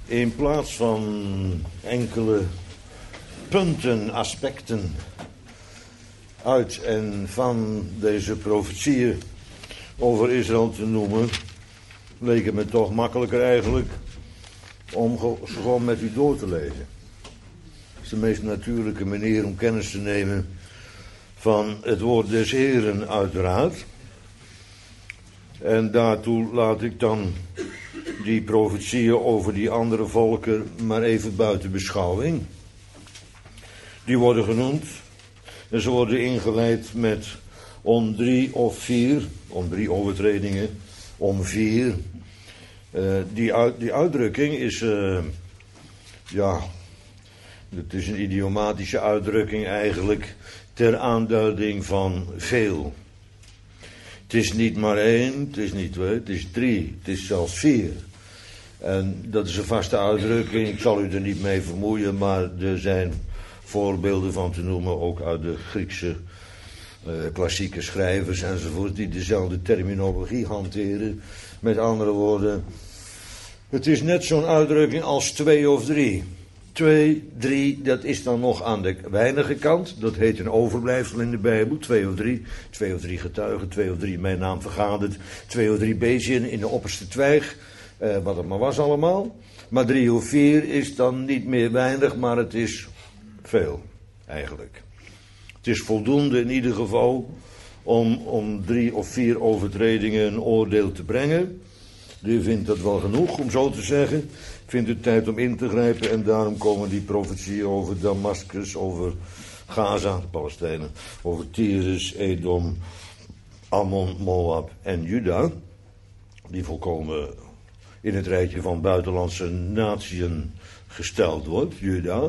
In plaats van enkele punten, aspecten uit en van deze profetieën over Israël te noemen, leek het me toch makkelijker eigenlijk om ze gewoon met u door te lezen. Dat is de meest natuurlijke manier om kennis te nemen van het woord des Heren uiteraard. En daartoe laat ik dan die profetieën over die andere volken maar even buiten beschouwing. Die worden genoemd en ze worden ingeleid met om 3 of 4, om 3 overtredingen, om 4. Die uitdrukking is, het is een idiomatische uitdrukking eigenlijk ter aanduiding van veel. Het is niet maar 1, het is niet 2, het is 3, het is zelfs 4. En dat is een vaste uitdrukking, ik zal u er niet mee vermoeien, maar er zijn voorbeelden van te noemen, ook uit de Griekse klassieke schrijvers enzovoort, die dezelfde terminologie hanteren. Met andere woorden, het is net zo'n uitdrukking als 2 of 3. 2, 3, dat is dan nog aan de weinige kant. Dat heet een overblijfsel in de Bijbel. 2 of 3. 2 of 3 getuigen. 2 of 3 mijn naam vergaderd. 2 of 3 beziën in de opperste twijg. Wat het maar was allemaal. Maar 3 of 4 is dan niet meer weinig, maar het is veel eigenlijk. Het is voldoende in ieder geval om 3 of 4 overtredingen een oordeel te brengen. Die vindt dat wel genoeg, om zo te zeggen. Vindt het tijd om in te grijpen en daarom komen die profetieën over Damascus, over Gaza, de Palestijnen, over Tyrus, Edom, Ammon, Moab en Juda, die volkomen in het rijtje van buitenlandse natieën gesteld wordt, Juda,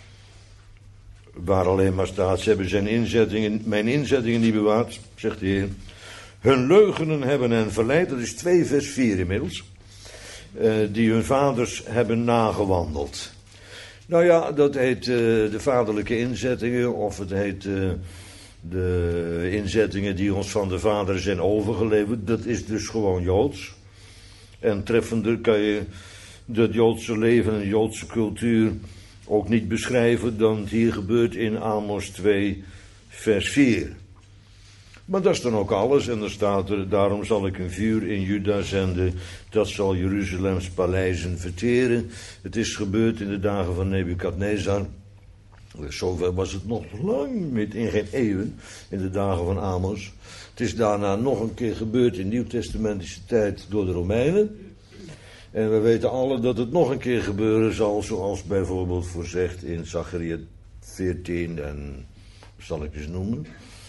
waar alleen maar staat, ze hebben mijn inzettingen niet bewaard, zegt de Heer. Hun leugenen hebben hen verleid, dat is 2 vers 4 inmiddels, die hun vaders hebben nagewandeld. Nou ja, dat heet de vaderlijke inzettingen, of het heet de inzettingen die ons van de vaderen zijn overgeleverd. Dat is dus gewoon Joods. En treffender kan je het Joodse leven en de Joodse cultuur ook niet beschrijven dan het hier gebeurt in Amos 2 vers 4. Maar dat is dan ook alles en dan staat er, daarom zal ik een vuur in Juda zenden, dat zal Jeruzalems paleizen verteren. Het is gebeurd in de dagen van Nebukadnezar. Zover was het nog lang niet, in geen eeuwen, in de dagen van Amos. Het is daarna nog een keer gebeurd in nieuwtestamentische tijd door de Romeinen. En we weten alle dat het nog een keer gebeuren zal, zoals bijvoorbeeld voorzegd in Zacharia 14 en, zal ik eens noemen,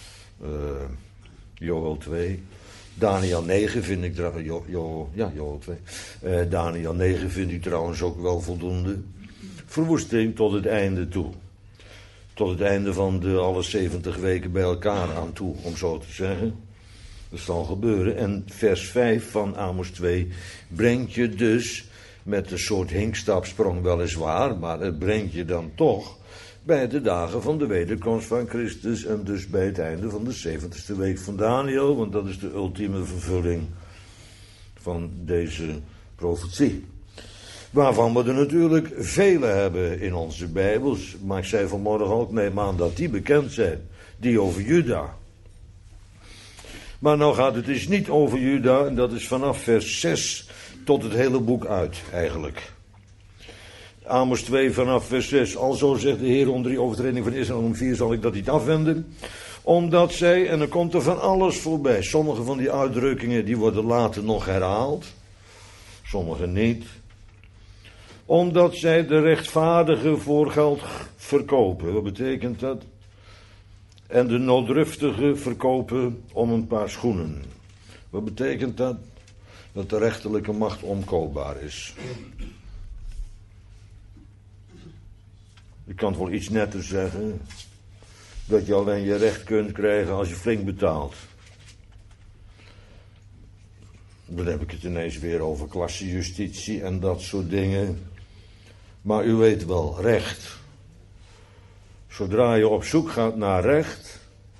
Joel 2. Daniel 9 vind ik trouwens, Joel 2. Daniel 9 vind ik trouwens ook wel voldoende. Verwoesting tot het einde toe. Tot het einde van de alle 70 weken bij elkaar aan toe, om zo te zeggen. Dat zal gebeuren. En vers 5 van Amos 2 brengt je dus met een soort hinkstapsprong weliswaar, maar het brengt je dan toch bij de dagen van de wederkomst van Christus en dus bij het einde van de 70ste week van Daniel, want dat is de ultieme vervulling van deze profetie. Waarvan we er natuurlijk vele hebben in onze Bijbels, maar ik zei vanmorgen ook, neem aan dat die bekend zijn, die over Juda. Maar nou gaat het dus niet over Juda, en dat is vanaf vers 6 tot het hele boek uit eigenlijk. Amos 2 vanaf vers 6. Alzo zegt de Heer, om 3 overtredingen van Israël, om 4 zal ik dat niet afwenden. Omdat zij, en dan komt er van alles voorbij. Sommige van die uitdrukkingen die worden later nog herhaald. Sommige niet. Omdat zij de rechtvaardige voor geld verkopen. Wat betekent dat? En de nooddruftige verkopen om een paar schoenen. Wat betekent dat? Dat de rechterlijke macht onkoopbaar is. Je kan het wel iets netter zeggen. Dat je alleen je recht kunt krijgen als je flink betaalt. Dan heb ik het ineens weer over klassejustitie en dat soort dingen. Maar u weet wel, recht. Zodra je op zoek gaat naar recht,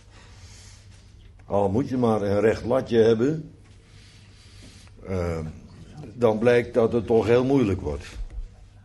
al moet je maar een recht latje hebben, dan blijkt dat het toch heel moeilijk wordt.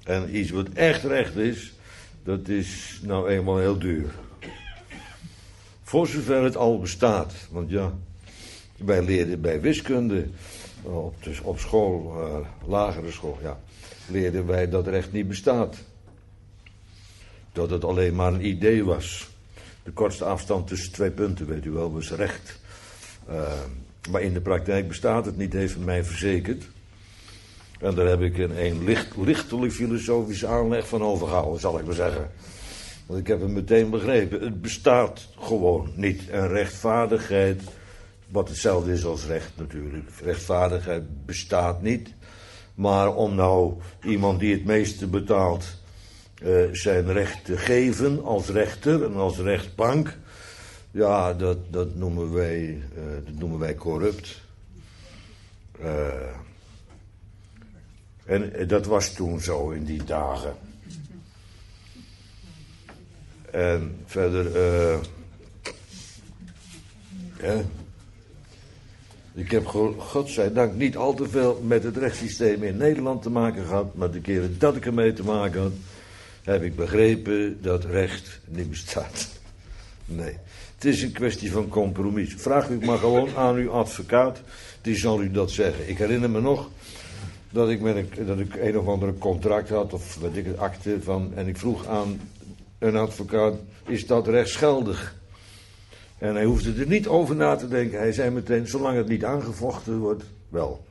En iets wat echt recht is, dat is nou eenmaal heel duur. Voor zover het al bestaat. Want ja, wij leerden bij wiskunde, op school, lagere school, ja, leerden wij dat recht niet bestaat. Dat het alleen maar een idee was. De kortste afstand tussen 2 punten, weet u wel, was recht. Maar in de praktijk bestaat het niet, heeft mij verzekerd. En daar heb ik een lichtelijk filosofische aanleg van overgehouden, zal ik maar zeggen. Want ik heb het meteen begrepen. Het bestaat gewoon niet. En rechtvaardigheid, wat hetzelfde is als recht natuurlijk. Rechtvaardigheid bestaat niet. Maar om nou iemand die het meeste betaalt zijn recht te geven als rechter en als rechtbank. Ja, dat noemen wij corrupt. En dat was toen zo in die dagen. En verder, ik heb godzijdank niet al te veel met het rechtssysteem in Nederland te maken gehad, maar de keren dat ik ermee te maken had, heb ik begrepen dat recht niet bestaat. Nee, het is een kwestie van compromis. Vraag u maar gewoon aan uw advocaat, die zal u dat zeggen. Ik herinner me nog dat ik een of andere contract had, of weet ik het, akte van, en ik vroeg aan een advocaat, is dat rechtsgeldig? En hij hoefde er niet over na te denken. Hij zei meteen, zolang het niet aangevochten wordt, wel.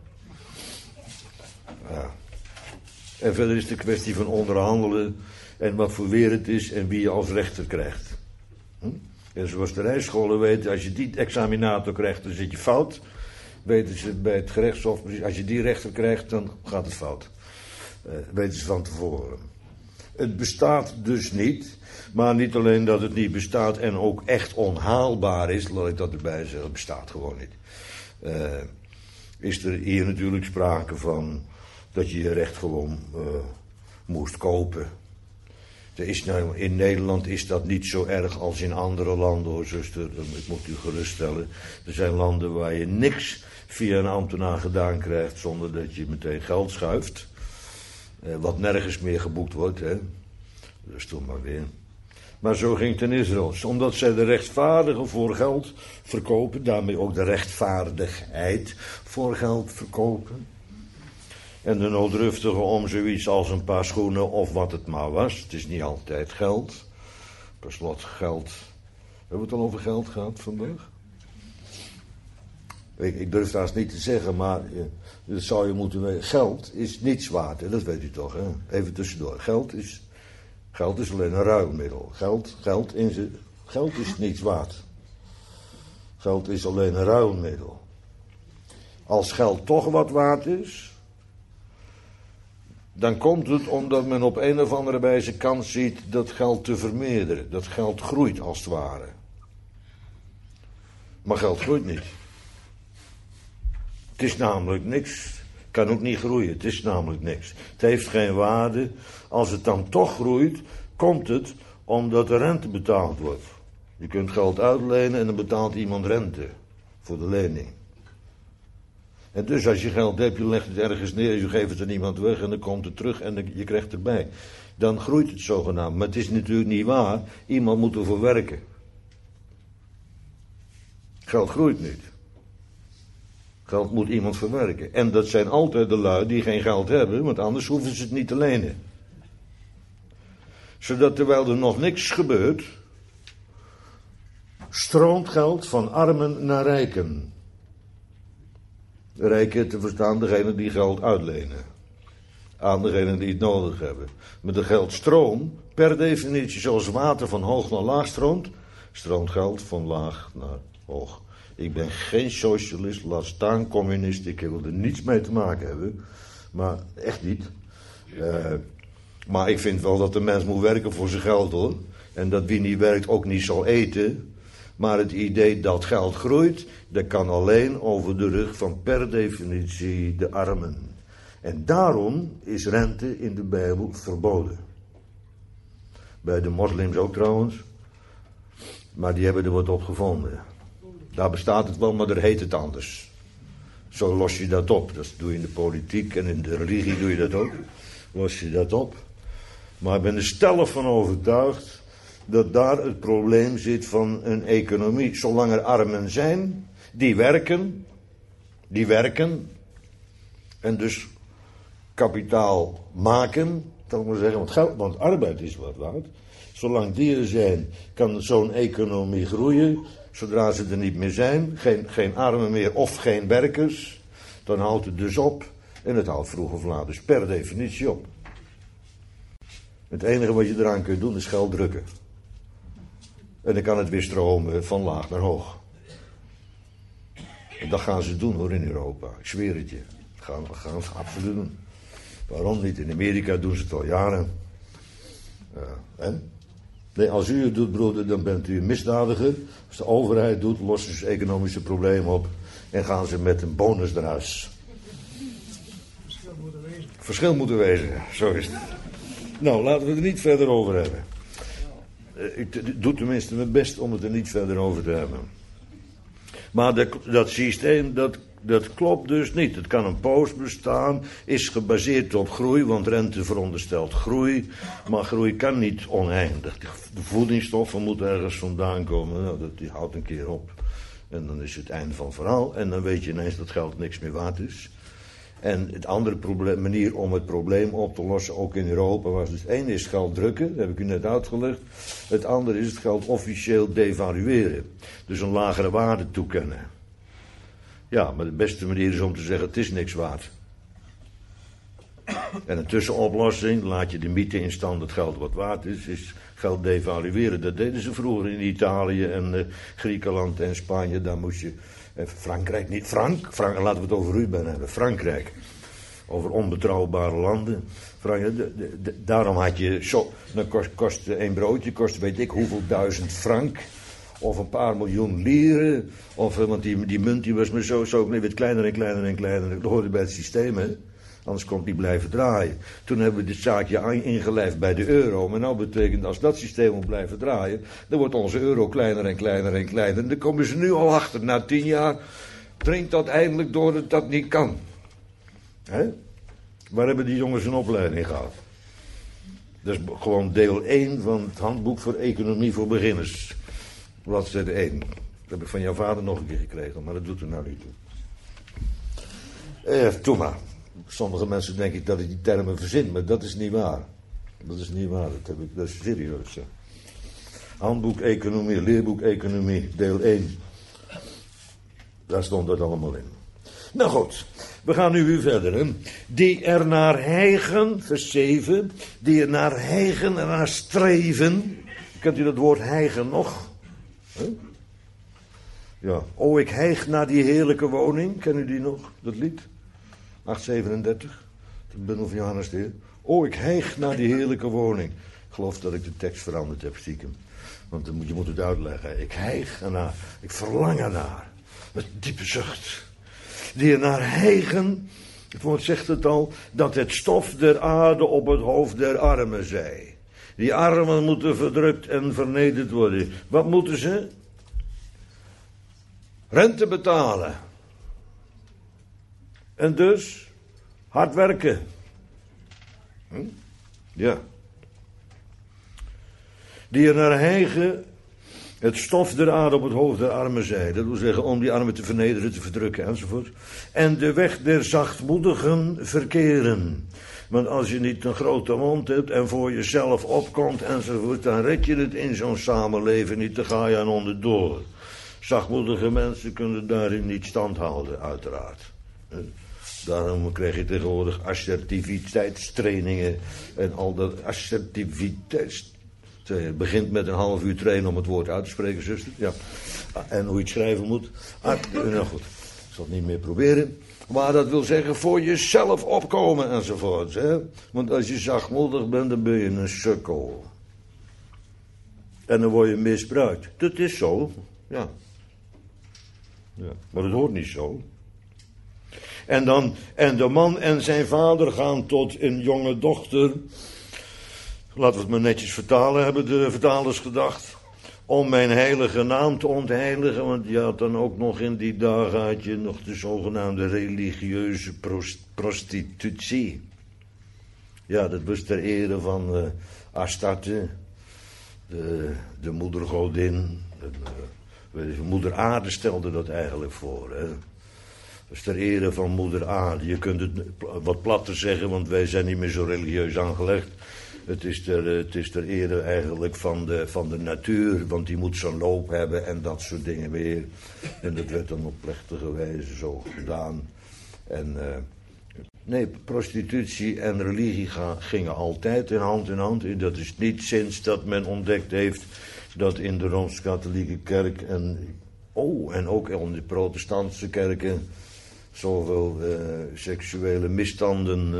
Ja. En verder is het een kwestie van onderhandelen en wat voor weer het is en wie je als rechter krijgt. En zoals de rijscholen weten, als je die examinator krijgt, dan zit je fout. Weten ze bij het gerechtshof, als je die rechter krijgt, dan gaat het fout. Weten ze van tevoren. Het bestaat dus niet, maar niet alleen dat het niet bestaat en ook echt onhaalbaar is, laat ik dat erbij zeggen, het bestaat gewoon niet. Is er hier natuurlijk sprake van dat je je recht gewoon moest kopen. In Nederland is dat niet zo erg als in andere landen, hoor, zuster. Ik moet u geruststellen. Er zijn landen waar je niks via een ambtenaar gedaan krijgt zonder dat je meteen geld schuift. Wat nergens meer geboekt wordt, hè. Dus toen maar weer. Maar zo ging het in Israël. Omdat zij de rechtvaardigen voor geld verkopen, daarmee ook de rechtvaardigheid voor geld verkopen. En de nooddruftige om zoiets als een paar schoenen of wat het maar was. Het is niet altijd geld. Per slot geld. Hebben we het al over geld gehad vandaag? Ik durf het haast niet te zeggen, maar dat zou je moeten weten. Geld is niets waard, hè? Dat weet u toch, hè? Even tussendoor. Geld is alleen een ruilmiddel. Geld is niets waard. Geld is alleen een ruilmiddel. Als geld toch wat waard is, dan komt het omdat men op een of andere wijze kans ziet dat geld te vermeerderen. Dat geld groeit als het ware. Maar geld groeit niet. Het is namelijk niks. Kan ook niet groeien. Het is namelijk niks. Het heeft geen waarde. Als het dan toch groeit, komt het omdat de rente betaald wordt. Je kunt geld uitlenen en dan betaalt iemand rente voor de lening. En dus als je geld hebt, je legt het ergens neer, je geeft het aan iemand weg en dan komt het terug en je krijgt erbij. Dan groeit het zogenaamd. Maar het is natuurlijk niet waar. Iemand moet ervoor werken. Geld groeit niet. Geld moet iemand verwerken. En dat zijn altijd de lui die geen geld hebben, want anders hoeven ze het niet te lenen. Zodat terwijl er nog niks gebeurt, stroomt geld van armen naar rijken. Rijken te verstaan degenen die geld uitlenen. Aan degenen die het nodig hebben. Met de geldstroom, per definitie zoals water van hoog naar laag stroomt, stroomt geld van laag naar hoog. Ik ben geen socialist, laat staan communist, ik wil er niets mee te maken hebben. Maar echt niet. Maar ik vind wel dat de mens moet werken voor zijn geld, hoor. En dat wie niet werkt ook niet zal eten. Maar het idee dat geld groeit, dat kan alleen over de rug van per definitie de armen. En daarom is rente in de Bijbel verboden. Bij de moslims ook trouwens. Maar die hebben er wat op gevonden. Daar bestaat het wel, maar daar heet het anders. Zo los je dat op. Dat doe je in de politiek en in de religie doe je dat ook. Los je dat op. Maar ik ben er stellig van overtuigd dat daar het probleem zit van een economie. Zolang er armen zijn, die werken, en dus kapitaal maken, zal ik maar zeggen, want arbeid is wat waard. Zolang die er zijn, kan zo'n economie groeien. Zodra ze er niet meer zijn, geen armen meer of geen werkers, dan houdt het dus op. En het houdt vroeg of laat dus per definitie op. Het enige wat je eraan kunt doen is geld drukken. En dan kan het weer stromen van laag naar hoog. En dat gaan ze doen hoor in Europa. Ik zweer het je. Dat gaan ze absoluut doen. Waarom niet? In Amerika doen ze het al jaren. En? Nee, als u het doet, broeder, dan bent u een misdadiger. Als de overheid doet, lossen ze economische problemen op. En gaan ze met een bonus naar huis. Verschil moeten wezen, zo is het. Nou, laten we het er niet verder over hebben. Ik doe tenminste mijn best om het er niet verder over te hebben. Maar dat systeem, dat klopt dus niet. Het kan een poos bestaan, is gebaseerd op groei, want rente veronderstelt groei. Maar groei kan niet oneindig. De voedingsstoffen moeten ergens vandaan komen. Nou, die houdt een keer op. En dan is het einde van het verhaal. En dan weet je ineens dat geld niks meer waard is. En het andere manier om het probleem op te lossen, ook in Europa, was dus één is geld drukken, dat heb ik u net uitgelegd. Het andere is het geld officieel devalueren. Dus een lagere waarde toekennen. Ja, maar de beste manier is om te zeggen, het is niks waard. En een tussenoplossing, laat je de mythe in stand dat geld wat waard is geld devalueren. Dat deden ze vroeger in Italië en Griekenland en Spanje, daar moest je... Frankrijk niet. Frank, laten we het over u hebben. Frankrijk. Over onbetrouwbare landen. Daarom had je zo. Dan kost een broodje, kost weet ik hoeveel 1000 frank. Of een paar miljoen lieren. Want die munt die was maar zo werd kleiner en kleiner en kleiner. Dat hoorde bij het systeem, hè. Anders kon het niet blijven draaien. Toen hebben we dit zaakje ingelijfd bij de euro. Maar nou betekent als dat systeem moet blijven draaien, dan wordt onze euro kleiner en kleiner en kleiner. En dan komen ze nu al achter. Na 10 jaar dringt dat eindelijk door dat dat niet kan. Hè? Waar hebben die jongens een opleiding gehad? Dat is gewoon deel 1 van het handboek voor economie voor beginners. Bladzijde 1. Dat heb ik van jouw vader nog een keer gekregen, maar dat doet er nou niet toe. Toe maar. Sommige mensen denken dat ik die termen verzin, maar dat is niet waar. Dat is niet waar, dat is serieus. Hè. Handboek Economie, leerboek Economie, deel 1. Daar stond dat allemaal in. Nou goed, we gaan nu weer verder. Hè. Die er naar hijgen, vers 7, die er naar hijgen en naar streven. Kent u dat woord hijgen nog? Huh? Ja, o ik hijg naar die heerlijke woning, ken u die nog, dat lied? 837, de bundel van Johannes de Heer. O, ik hijg naar die heerlijke woning. Ik geloof dat ik de tekst veranderd heb, stiekem. Want je moet het uitleggen. Ik hijg ernaar, ik verlang ernaar. Met diepe zucht. Die ernaar hijgen, het woord zegt het al, dat het stof der aarde op het hoofd der armen zij. Die armen moeten verdrukt en vernederd worden. Wat moeten ze? Rente betalen. En dus hard werken. Ja. Die er naar hijgen het stof der aarde op het hoofd der armen zij. Dat wil zeggen om die armen te vernederen, te verdrukken enzovoort. En de weg der zachtmoedigen verkeren. Want als je niet een grote mond hebt en voor jezelf opkomt enzovoort, dan red je het in zo'n samenleving niet, dan ga je aan onderdoor. Zachtmoedige mensen kunnen daarin niet stand houden, uiteraard. Daarom krijg je tegenwoordig assertiviteitstrainingen en al dat het begint met een half uur trainen om het woord uit te spreken, zuster. Ja. En hoe je het schrijven moet. Nou goed, ik zal het niet meer proberen. Maar dat wil zeggen voor jezelf opkomen enzovoort. Hè? Want als je zachtmoedig bent, dan ben je een sukkel. En dan word je misbruikt. Dat is zo, ja. Maar het hoort niet zo. En de man en zijn vader gaan tot een jonge dochter. Laten we het maar netjes vertalen, hebben de vertalers gedacht. Om mijn heilige naam te ontheiligen. Want je had dan ook nog in die dagen had je nog de zogenaamde religieuze prostitutie. Ja, dat was ter ere van Astarte, de moedergodin. Moeder Aarde stelde dat eigenlijk voor. Hè. Dus ter ere van moeder Aarde. Je kunt het wat platter zeggen, want wij zijn niet meer zo religieus aangelegd. Het is ter ere eigenlijk van de natuur, want die moet zo'n loop hebben en dat soort dingen weer. En dat werd dan op plechtige wijze zo gedaan. En nee, prostitutie en religie gingen altijd in hand. En dat is niet sinds dat men ontdekt heeft dat in de Rooms-Katholieke kerk en ook in de protestantse kerken zoveel seksuele misstanden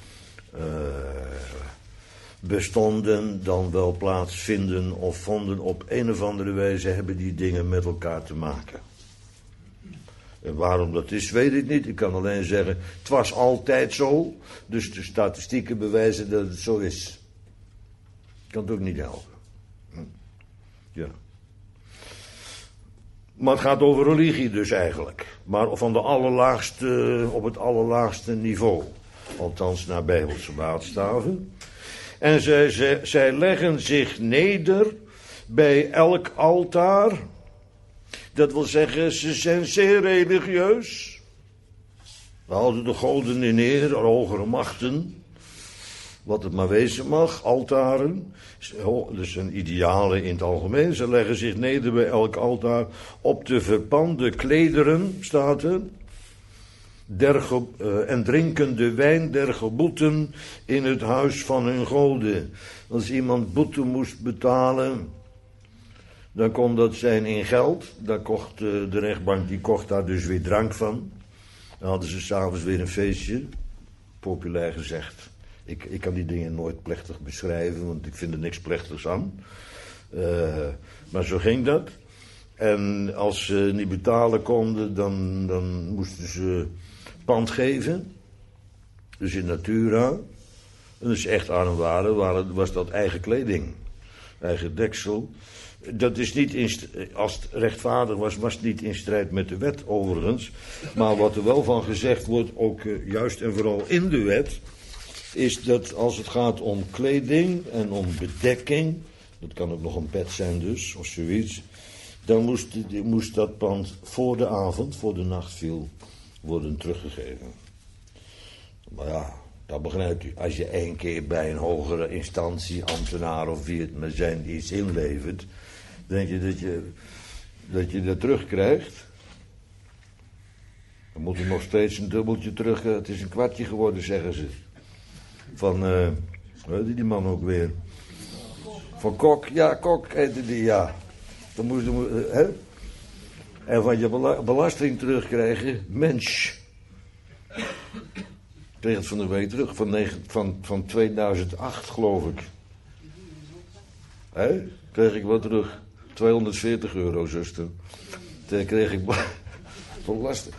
bestonden, dan wel plaatsvinden of vonden. Op een of andere wijze hebben die dingen met elkaar te maken. En waarom dat is, weet ik niet. Ik kan alleen zeggen, het was altijd zo. Dus de statistieken bewijzen dat het zo is. Ik kan het ook niet helpen. Ja. Maar het gaat over religie dus eigenlijk. Maar van op het allerlaagste niveau. Althans naar Bijbelse maatstaven. En zij leggen zich neder bij elk altaar. Dat wil zeggen, ze zijn zeer religieus. We houden de goden in eer, hogere machten. Wat het maar wezen mag, altaren. Dus een idealen in het algemeen. Ze leggen zich neder bij elk altaar op de verpande klederen, staat er. En drinken de wijn der geboeten in het huis van hun goden. Als iemand boete moest betalen, dan kon dat zijn in geld. Dan kocht de rechtbank, die kocht daar dus weer drank van. Dan hadden ze 's avonds weer een feestje, populair gezegd. Ik kan die dingen nooit plechtig beschrijven, want ik vind er niks plechtigs aan. Maar zo ging dat. En als ze niet betalen konden, dan moesten ze pand geven. Dus in natura. En als ze echt arm waren, was dat eigen kleding. Eigen deksel. Dat is niet als het rechtvaardig was het niet in strijd met de wet overigens. Maar wat er wel van gezegd wordt, ook juist en vooral in de wet, is dat als het gaat om kleding en om bedekking, dat kan ook nog een pet zijn dus, of zoiets, dan moest dat pand voor de avond, voor de nacht viel, worden teruggegeven. Maar ja, dat begrijpt u. Als je 1 keer bij een hogere instantie, ambtenaar of wie het maar zijn, iets inlevert, denk je dat je dat terugkrijgt. Dan moet er nog steeds een dubbeltje terug. Het is een kwartje geworden, zeggen ze. Van, hoe heet die man ook weer? Van Kok, ja, Kok heette die, ja. Dan moest hè? En van je belasting terugkrijgen, mens. Ik kreeg het van de week terug, van 2008 geloof ik. Hè? Kreeg ik wat terug. 240 euro, zuster. Toen kreeg ik belasting.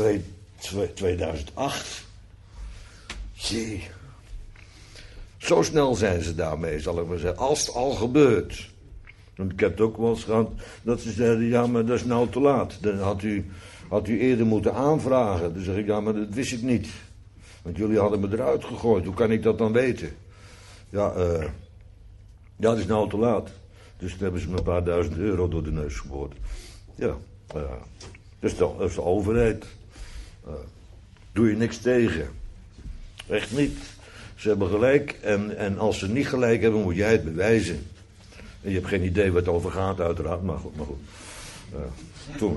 2008. Jee. Zo snel zijn ze daarmee, zal ik maar zeggen. Als het al gebeurt. Want ik heb het ook wel eens gehad dat ze zeiden, ja, maar dat is nou te laat. Dan had u eerder moeten aanvragen. Dan zeg ik, ja, maar dat wist ik niet. Want jullie hadden me eruit gegooid. Hoe kan ik dat dan weten? Ja, dat is nou te laat. Dus toen hebben ze me een paar duizend euro door de neus geboord. Ja, dus dat is de overheid. Doe je niks tegen. Echt niet. Ze hebben gelijk. En als ze niet gelijk hebben, moet jij het bewijzen. En je hebt geen idee waar het over gaat, uiteraard. Maar goed. Toen.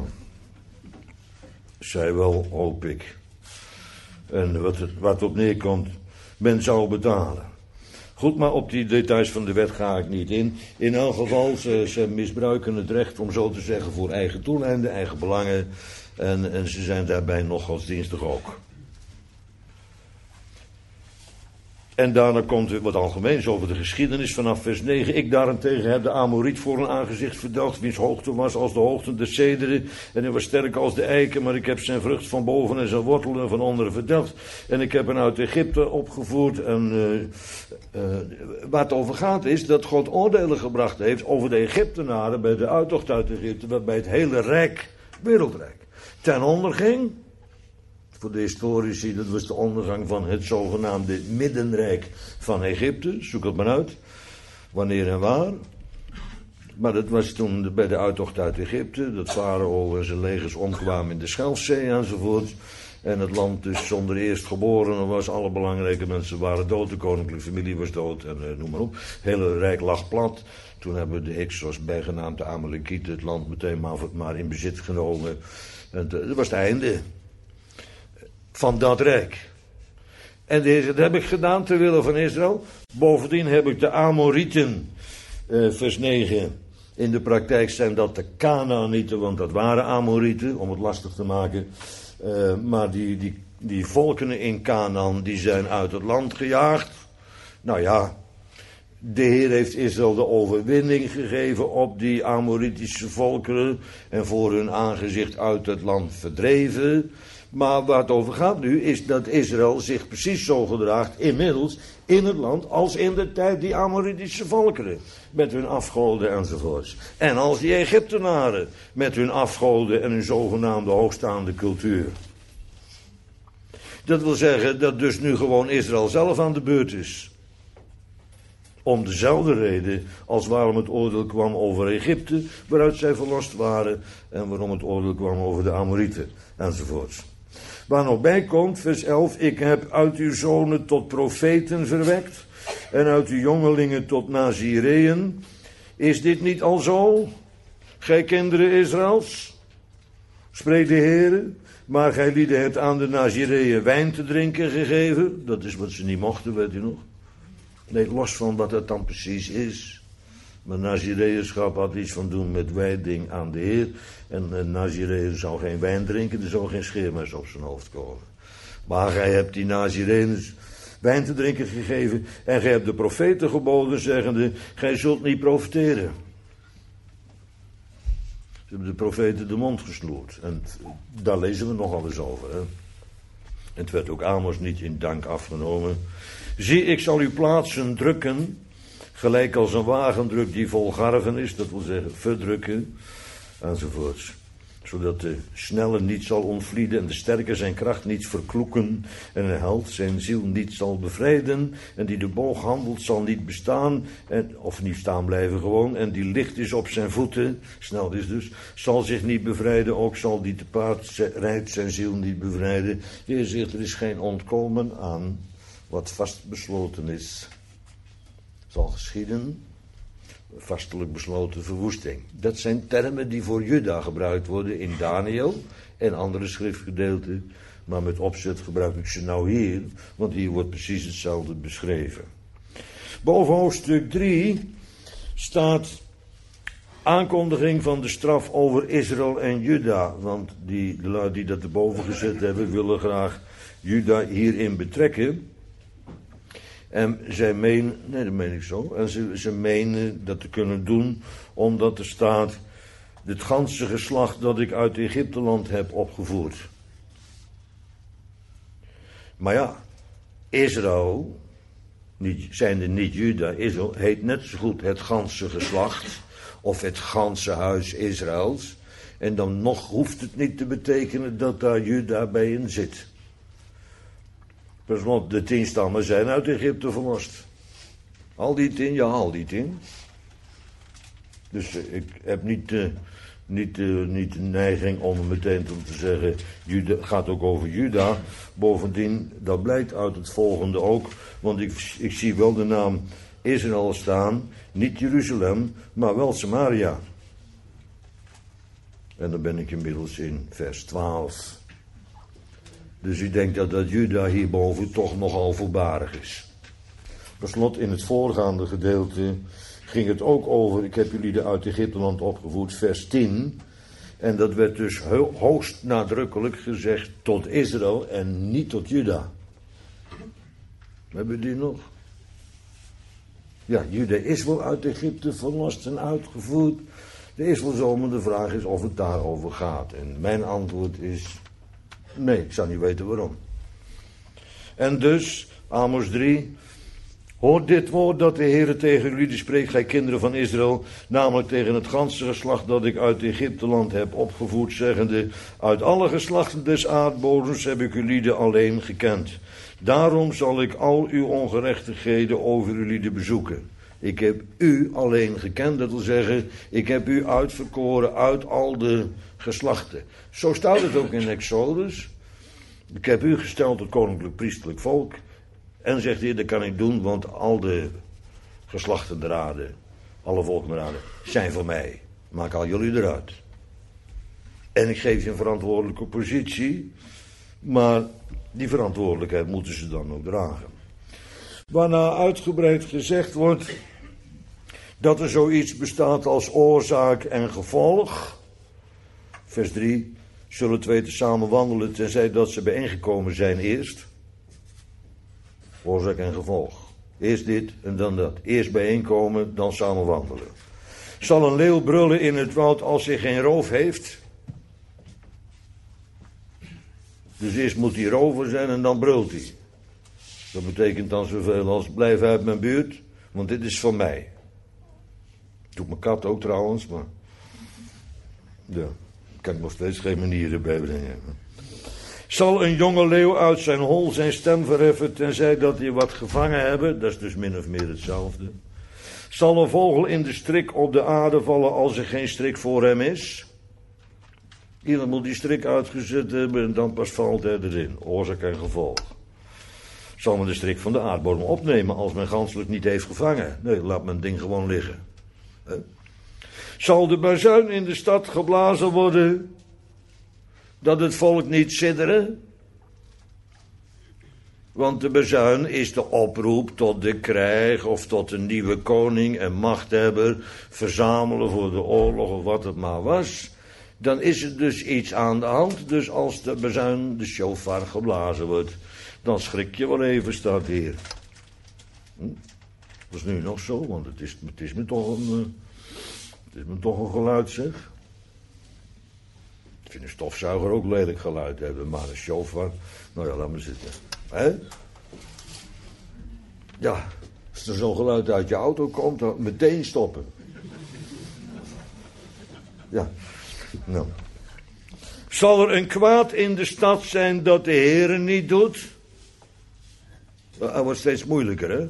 Zij wel, hoop ik. En wat op neerkomt, men zou betalen. Goed, maar op die details van de wet ga ik niet in. In elk geval, ze misbruiken het recht, om zo te zeggen, voor eigen doeleinden, eigen belangen. En ze zijn daarbij nog godsdienstig ook. En daarna komt wat algemeens over de geschiedenis vanaf vers 9. Ik daarentegen heb de Amoriet voor een aangezicht verdelgd, wiens hoogte was als de hoogte der cederen. En hij was sterk als de eiken, maar ik heb zijn vrucht van boven en zijn wortelen van onderen verdelgd. En ik heb hem uit Egypte opgevoerd. En waar het over gaat is dat God oordelen gebracht heeft over de Egyptenaren bij de uittocht uit Egypte, waarbij het hele rijk, wereldrijk, ten onder ging. voor de historici, dat was de ondergang van het zogenaamde Middenrijk van Egypte. Zoek het maar uit, wanneer en waar. Maar dat was toen bij de uittocht uit Egypte, dat Farao en zijn legers omkwamen in de Schelfzee enzovoort. En het land dus zonder eerstgeborenen was, alle belangrijke mensen waren dood, de koninklijke familie was dood en noem maar op. Het hele rijk lag plat. Toen hebben de Hyksos, bijgenaamd de Amalekieten, het land meteen maar in bezit genomen. En dat was het einde van dat rijk. En dat heb ik gedaan ter wille van Israël. Bovendien heb ik de Amorieten, vers 9... In de praktijk zijn dat de Kanaanieten, want dat waren Amorieten, om het lastig te maken. Maar die volkeren in Canaan, die zijn uit het land gejaagd. Nou ja, de Heer heeft Israël de overwinning gegeven op die Amoritische volkeren. En voor hun aangezicht uit het land verdreven. Maar waar het over gaat nu, is dat Israël zich precies zo gedraagt inmiddels in het land als in de tijd die Amoritische volkeren. Met hun afgoden enzovoorts. En als die Egyptenaren met hun afgoden en hun zogenaamde hoogstaande cultuur. Dat wil zeggen dat dus nu gewoon Israël zelf aan de beurt is. Om dezelfde reden als waarom het oordeel kwam over Egypte, waaruit zij verlost waren. En waarom het oordeel kwam over de Amorieten enzovoorts. Waar nog bij komt, vers 11, ik heb uit uw zonen tot profeten verwekt en uit uw jongelingen tot Nazireën. Is dit niet al zo, gij kinderen Israëls? Spreekt de Heere, maar gij lieden het aan de Nazireën wijn te drinken gegeven. Dat is wat ze niet mochten, weet u nog. Nee, los van wat het dan precies is. Maar Nazireënschap had iets van doen met wijding aan de Heer. En een Nazireën zou geen wijn drinken, er zou geen scheermes op zijn hoofd komen. Maar gij hebt die Nazireëns wijn te drinken gegeven. En gij hebt de profeten geboden, zeggende, gij zult niet profeteren. Ze hebben de profeten de mond gesnoerd. En daar lezen we nogal eens over. Hè? En het werd ook Amos niet in dank afgenomen. Zie, ik zal uw plaatsen drukken, gelijk als een wagendruk die vol garven is, dat wil zeggen verdrukken, enzovoorts. Zodat de snelle niet zal ontvlieden en de sterke zijn kracht niet verkloeken en een held zijn ziel niet zal bevrijden en die de boog handelt zal niet bestaan, of niet staan blijven gewoon, en die licht is op zijn voeten, snel is dus, zal zich niet bevrijden, ook zal die te paard rijdt zijn ziel niet bevrijden. De Heer zegt, er is geen ontkomen aan wat vastbesloten is. Zal geschieden, vastelijk besloten verwoesting. Dat zijn termen die voor Juda gebruikt worden in Daniel en andere schriftgedeelten. Maar met opzet gebruik ik ze nou hier, want hier wordt precies hetzelfde beschreven. Boven hoofdstuk 3 staat aankondiging van de straf over Israël en Juda. Want de lui die dat erboven gezet hebben, willen graag Juda hierin betrekken. En zij menen, nee dat meen ik zo, en ze menen dat te kunnen doen, omdat er staat, het ganse geslacht dat ik uit Egypteland heb opgevoerd. Maar ja, Israël, zijnde niet Juda, Israël heet net zo goed het ganse geslacht, of het ganse huis Israëls. En dan nog hoeft het niet te betekenen dat daar Juda bij in zit. Want de 10 stammen zijn uit Egypte verlost. Al die 10, ja, al die 10. Dus ik heb niet de neiging om meteen te zeggen, het gaat ook over Juda. Bovendien, dat blijkt uit het volgende ook. Want ik zie wel de naam Israël staan, niet Jeruzalem, maar wel Samaria. En dan ben ik inmiddels in vers 12. Dus u denkt dat Juda hierboven toch nogal voorbarig is. Per slot, in het voorgaande gedeelte ging het ook over, ik heb jullie uit Egypteland opgevoerd, vers 10. En dat werd dus hoogst nadrukkelijk gezegd tot Israël en niet tot Juda. Hebben we die nog? Ja, Juda is wel uit Egypte verlost en uitgevoerd. De is wel zo, maar de vraag is of het daarover gaat. En mijn antwoord is, nee, ik zou niet weten waarom. En dus, Amos 3, Hoor dit woord dat de Heere tegen jullie spreekt, gij kinderen van Israël, namelijk tegen het ganse geslacht dat ik uit Egypteland heb opgevoerd, zeggende, uit alle geslachten des aardbodems heb ik jullie alleen gekend. Daarom zal ik al uw ongerechtigheden over jullie bezoeken. Ik heb u alleen gekend, dat wil zeggen, ik heb u uitverkoren uit al de geslachten. Zo staat het ook in Exodus. Ik heb u gesteld tot koninklijk priestelijk volk. En zegt hij, dat kan ik doen, want al de geslachten der aarde, alle volken der aarde, zijn van mij. Maak al jullie eruit. En ik geef je een verantwoordelijke positie, maar die verantwoordelijkheid moeten ze dan ook dragen. Waarna uitgebreid gezegd wordt dat er zoiets bestaat als oorzaak en gevolg. Vers 3, zullen twee tezamen wandelen tenzij dat ze bijeengekomen zijn eerst. Oorzaak en gevolg. Eerst dit en dan dat. Eerst bijeenkomen, dan samen wandelen. Zal een leeuw brullen in het woud als hij geen roof heeft? Dus eerst moet hij rover zijn en dan brult hij. Dat betekent dan zoveel als blijf uit mijn buurt, want dit is van mij. Doet mijn kat ook trouwens, maar ja, kan ik nog steeds geen manieren bij brengen. Zal een jonge leeuw uit zijn hol zijn stem verheffen, tenzij dat hij wat gevangen hebben, dat is dus min of meer hetzelfde. Zal een vogel in de strik op de aarde vallen als er geen strik voor hem is? Iemand moet die strik uitgezet hebben en dan pas valt hij erin. Oorzaak en gevolg. Zal men de strik van de aardbodem opnemen als men ganselijk niet heeft gevangen? Nee, laat men het ding gewoon liggen. Zal de bazuin in de stad geblazen worden, dat het volk niet sidderen? Want de bazuin is de oproep tot de krijg of tot een nieuwe koning en machthebber, verzamelen voor de oorlog of wat het maar was. Dan is er dus iets aan de hand. Dus als de bazuin, de shofar, geblazen wordt, dan schrik je wel even, staat hier. Dat is nu nog zo, want het is me toch een geluid, zeg. Ik vind een stofzuiger ook lelijk geluid hebben, maar een shofar, nou ja, laat maar zitten. Hè? Ja, als er zo'n geluid uit je auto komt, dan meteen stoppen. Ja, nou. Zal er een kwaad in de stad zijn dat de Heere niet doet? Dat wordt steeds moeilijker, hè?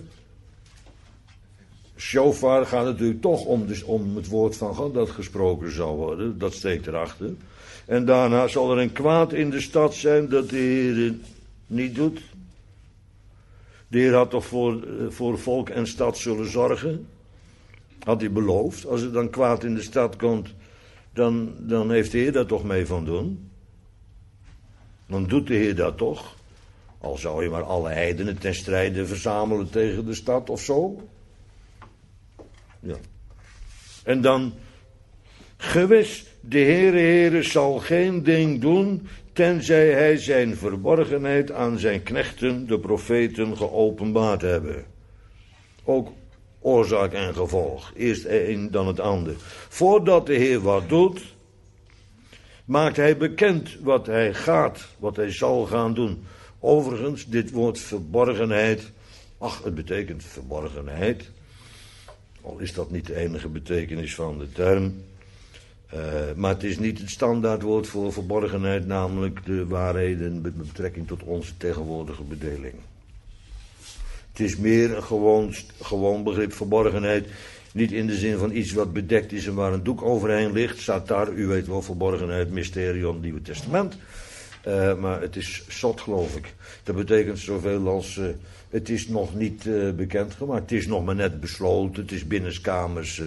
Shofar gaat natuurlijk toch om het woord van God dat gesproken zal worden. Dat steekt erachter. En daarna zal er een kwaad in de stad zijn dat de Heer niet doet. De Heer had toch voor volk en stad zullen zorgen. Had hij beloofd. Als er dan kwaad in de stad komt, dan heeft de Heer daar toch mee van doen. Dan doet de Heer dat toch. Al zou je maar alle heidenen ten strijde verzamelen tegen de stad of zo. Ja. En dan, gewis, de Heere zal geen ding doen, tenzij hij zijn verborgenheid aan zijn knechten, de profeten, geopenbaard hebben. Ook oorzaak en gevolg. Eerst een, dan het ander. Voordat de Heer wat doet, maakt hij bekend wat hij zal gaan doen. Overigens, dit woord verborgenheid, het betekent verborgenheid. Al is dat niet de enige betekenis van de term. Maar het is niet het standaardwoord voor verborgenheid, namelijk de waarheden met betrekking tot onze tegenwoordige bedeling. Het is meer een gewoon begrip verborgenheid. Niet in de zin van iets wat bedekt is en waar een doek overheen ligt. Staat daar, u weet wel, verborgenheid, mysterium, Nieuwe Testament. Maar het is zot, geloof ik. Dat betekent zoveel als het is nog niet bekendgemaakt. Het is nog maar net besloten. Het is binnenskamers.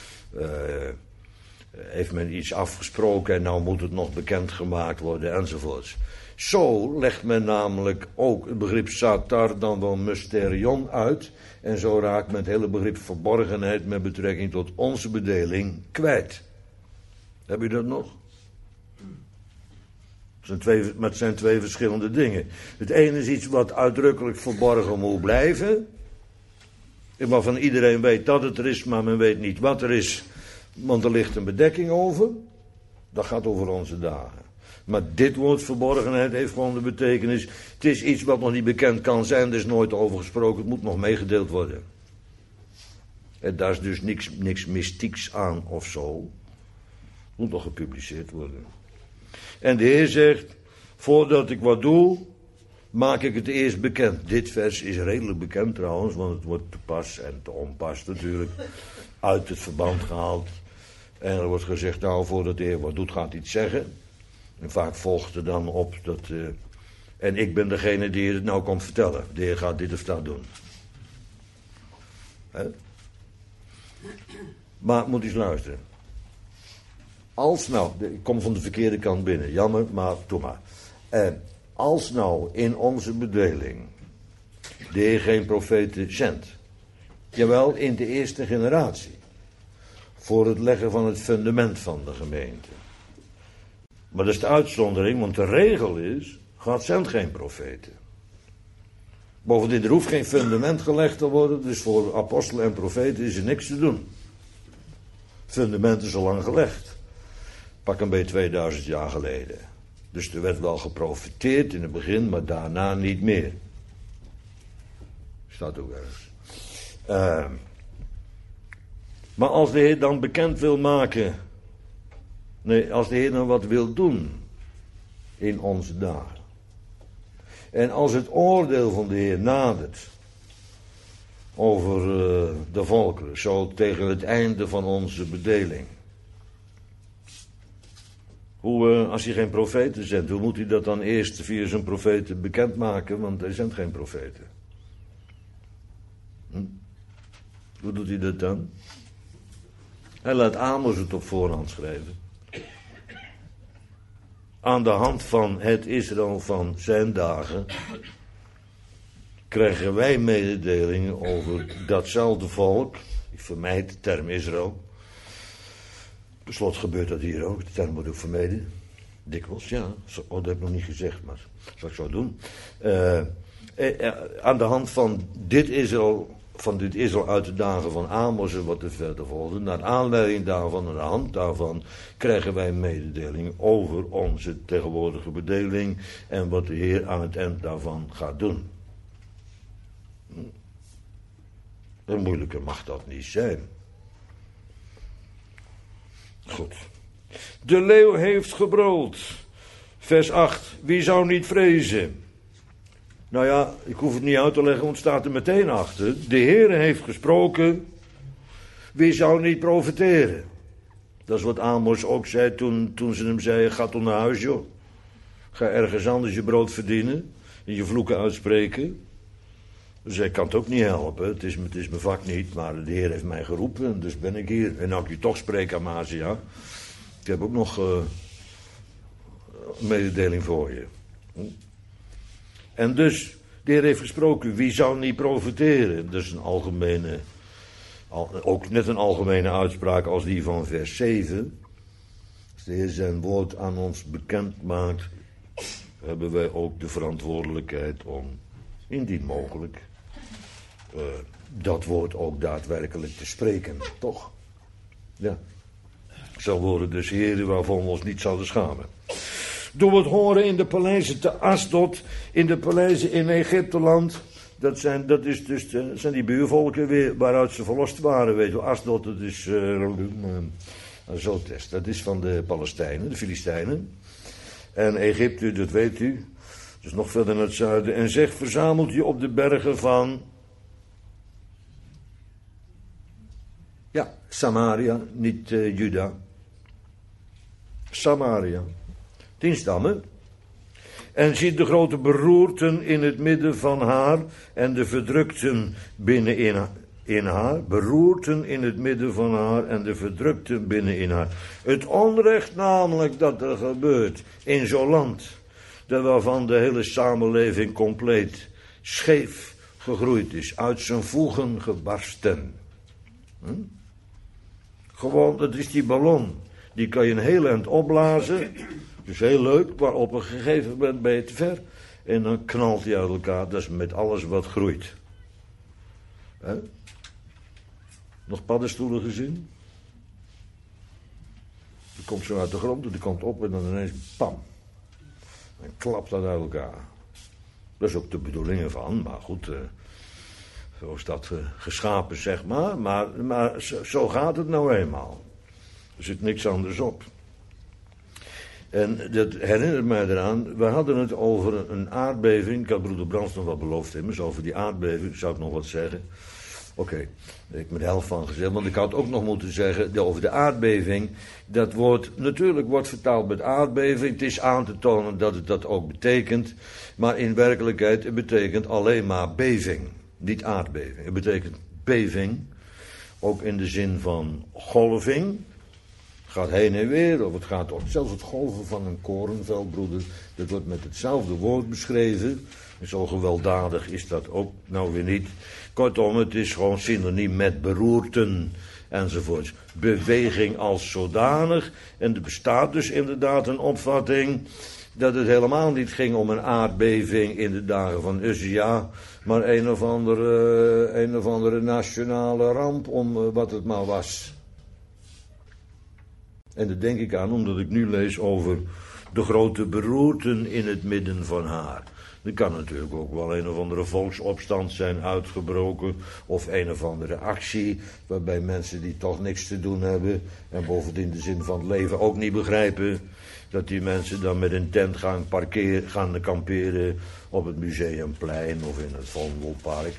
Heeft men iets afgesproken en nou moet het nog bekendgemaakt worden enzovoorts. Zo legt men namelijk ook het begrip satar dan wel mysterion uit. En zo raakt men het hele begrip verborgenheid met betrekking tot onze bedeling kwijt. Heb je dat nog? Het zijn twee verschillende dingen. Het ene is iets wat uitdrukkelijk verborgen moet blijven. Waarvan iedereen weet dat het er is, maar men weet niet wat er is. Want er ligt een bedekking over. Dat gaat over onze dagen. Maar dit woord verborgenheid heeft gewoon de betekenis. Het is iets wat nog niet bekend kan zijn. Er is nooit over gesproken. Het moet nog meegedeeld worden. En daar is dus niks mystieks aan of zo. Het moet nog gepubliceerd worden. En de Heer zegt, voordat ik wat doe, maak ik het eerst bekend. Dit vers is redelijk bekend trouwens, want het wordt te pas en te onpas natuurlijk uit het verband gehaald. En er wordt gezegd, nou, voordat de Heer wat doet, gaat hij iets zeggen. En vaak volgt er dan op dat... en ik ben degene die het nou komt vertellen. De Heer gaat dit of dat doen. He? Maar moet eens luisteren. Als nou, ik kom van de verkeerde kant binnen, jammer, maar doe maar. Als nou in onze bedeling de Heer geen profeten zendt. Jawel, in de eerste generatie. Voor het leggen van het fundament van de gemeente. Maar dat is de uitzondering, want de regel is, God zendt geen profeten. Bovendien, er hoeft geen fundament gelegd te worden, dus voor apostelen en profeten is er niks te doen. Het fundament is al lang gelegd. Pak een beetje 2000 jaar geleden. Dus er werd wel geprofeteerd in het begin, maar daarna niet meer. Staat ook ergens. Maar als de Heer dan bekend wil maken... Nee, als de Heer dan wat wil doen in onze dagen. En als het oordeel van de Heer nadert over de volkeren, zo tegen het einde van onze bedeling. Als hij geen profeten zendt, hoe moet hij dat dan eerst via zijn profeten bekendmaken? Want hij zendt geen profeten. Hoe doet hij dat dan? Hij laat Amos het op voorhand schrijven. Aan de hand van het Israël van zijn dagen krijgen wij mededelingen over datzelfde volk. Ik vermijd de term Israël. Per slot gebeurt dat hier ook. De term wordt ook vermeden. Dikwijls, ja. Dat heb ik nog niet gezegd, maar dat zal ik zo doen. Aan de hand van dit Israël uit de dagen van Amos en wat er verder volgde. Naar aanleiding daarvan en aan de hand daarvan krijgen wij mededeling over onze tegenwoordige bedeling en wat de Heer aan het eind daarvan gaat doen. En moeilijker mag dat niet zijn. Goed. De leeuw heeft gebruld. Vers 8. Wie zou niet vrezen? Nou ja, ik hoef het niet uit te leggen, want het staat er meteen achter. De Heer heeft gesproken. Wie zou niet profiteren? Dat is wat Amos ook zei toen ze hem zeiden, ga toch naar huis joh. Ga ergens anders je brood verdienen. En je vloeken uitspreken. Dus hij kan het ook niet helpen. Het is mijn vak niet, maar de Heer heeft mij geroepen. En dus ben ik hier. En nou ik je toch spreek, Amasia. Ik heb ook nog een mededeling voor je. En dus, de Heer heeft gesproken, wie zou niet profiteren? Dat is een algemene, ook net een algemene uitspraak als die van vers 7. Als de Heer zijn woord aan ons bekend maakt, hebben wij ook de verantwoordelijkheid om, indien mogelijk, dat woord ook daadwerkelijk te spreken, toch? Ja. Zal worden dus heren waarvan we ons niet zouden schamen. Door het horen in de paleizen te Asdod, in de paleizen in Egypteland. Dat zijn die buurvolken weer waaruit ze verlost waren. Weet je, Asdod, dat is Zotes, dat is van de Palestijnen, de Filistijnen. En Egypte, dat weet u, dus nog verder naar het zuiden. En zegt, verzamelt je op de bergen van... Ja, Samaria, niet Juda. Samaria. 10 stammen. En ziet de grote beroerten in het midden van haar en de verdrukten binnenin haar. Beroerten in het midden van haar en de verdrukten binnenin haar. Het onrecht namelijk dat er gebeurt in zo'n land, waarvan de hele samenleving compleet scheef gegroeid is, uit zijn voegen gebarsten. Gewoon, dat is die ballon. Die kan je een heel eind opblazen. Dus heel leuk, maar op een gegeven moment ben je te ver. En dan knalt hij uit elkaar. Dat is met alles wat groeit. He? Nog paddenstoelen gezien? Die komt zo uit de grond, die komt op en dan ineens, pam. En klapt dat uit elkaar. Dat is ook de bedoeling ervan, maar goed, zo is dat geschapen, zeg maar. Maar zo gaat het nou eenmaal. Er zit niks anders op. En dat herinnert mij eraan, we hadden het over een aardbeving. Ik had broeder Brands nog wat beloofd immers, over die aardbeving, zou ik nog wat zeggen. Oké, daar heb ik me de helft van gezegd, want ik had ook nog moeten zeggen over de aardbeving. Dat woord natuurlijk wordt vertaald met aardbeving. Het is aan te tonen dat het dat ook betekent. Maar in werkelijkheid, het betekent alleen maar beving, niet aardbeving. Het betekent beving, ook in de zin van golving. Het gaat heen en weer, of het gaat zelfs het golven van een korenveld, broeder. Dat wordt met hetzelfde woord beschreven. En zo gewelddadig is dat ook nou weer niet. Kortom, het is gewoon synoniem met beroerten enzovoorts. Beweging als zodanig. En er bestaat dus inderdaad een opvatting dat het helemaal niet ging om een aardbeving in de dagen van Uzia, maar een of andere nationale ramp om wat het maar was. En daar denk ik aan omdat ik nu lees over de grote beroerten in het midden van haar. Er kan natuurlijk ook wel een of andere volksopstand zijn uitgebroken, of een of andere actie waarbij mensen die toch niks te doen hebben en bovendien de zin van het leven ook niet begrijpen, dat die mensen dan met een tent gaan kamperen op het Museumplein of in het Vondelpark.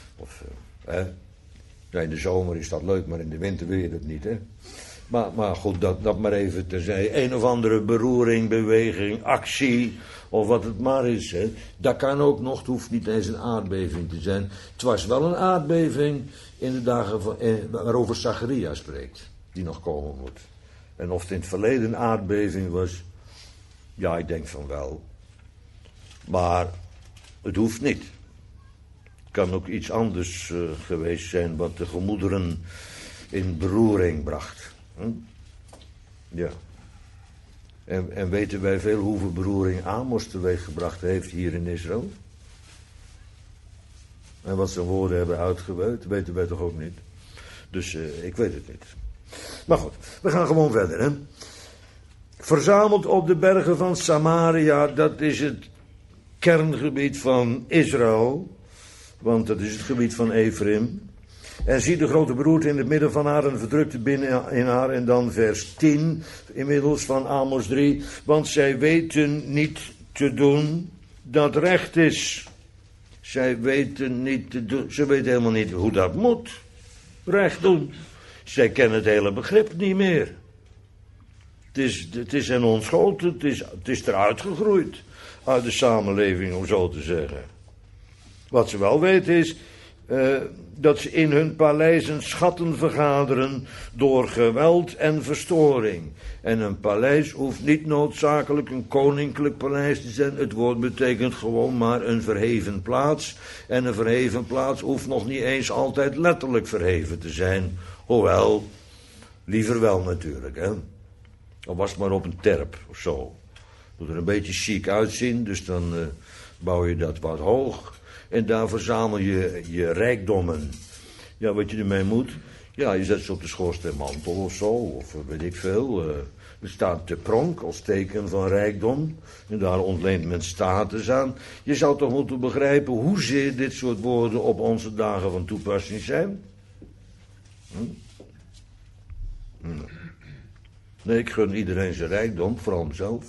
Ja, in de zomer is dat leuk, maar in de winter wil je dat niet, hè. Maar goed, dat maar even terzijde. Een of andere beroering, beweging, actie, of wat het maar is. Hè. Dat kan ook nog, het hoeft niet eens een aardbeving te zijn. Het was wel een aardbeving in de dagen waarover Zacharia spreekt, die nog komen moet. En of het in het verleden een aardbeving was, ja, ik denk van wel. Maar het hoeft niet. Het kan ook iets anders geweest zijn wat de gemoederen in beroering bracht. Ja. En weten wij veel hoeveel beroering Amos teweeggebracht heeft hier in Israël? En wat zijn woorden hebben uitgeweid, weten wij toch ook niet. Dus ik weet het niet. Maar goed, we gaan gewoon verder, hè. Verzameld op de bergen van Samaria, dat is het kerngebied van Israël. Want dat is het gebied van Ephraim. En zie de grote beroerte in het midden van haar en verdrukte binnen in haar. En dan vers 10 inmiddels van Amos 3. Want zij weten niet te doen dat recht is. Zij weten niet te doen. Ze weten helemaal niet hoe dat moet. Recht doen. Zij kennen het hele begrip niet meer. Het is hen ontschoten. Het is eruit gegroeid. Uit de samenleving, om zo te zeggen. Wat ze wel weten is dat ze in hun paleizen schatten vergaderen door geweld en verstoring. En een paleis hoeft niet noodzakelijk een koninklijk paleis te zijn. Het woord betekent gewoon maar een verheven plaats. En een verheven plaats hoeft nog niet eens altijd letterlijk verheven te zijn. Hoewel, liever wel natuurlijk, hè. Al was het maar op een terp of zo. Moet er een beetje chic uitzien, dus dan bouw je dat wat hoog. En daar verzamel je je rijkdommen. Ja, wat je ermee moet. Ja, je zet ze op de schoorsteenmantel of zo, of weet ik veel. Er staat te pronk als teken van rijkdom. En daar ontleent men status aan. Je zou toch moeten begrijpen hoezeer dit soort woorden op onze dagen van toepassing zijn? Nee, ik gun iedereen zijn rijkdom, vooral mezelf.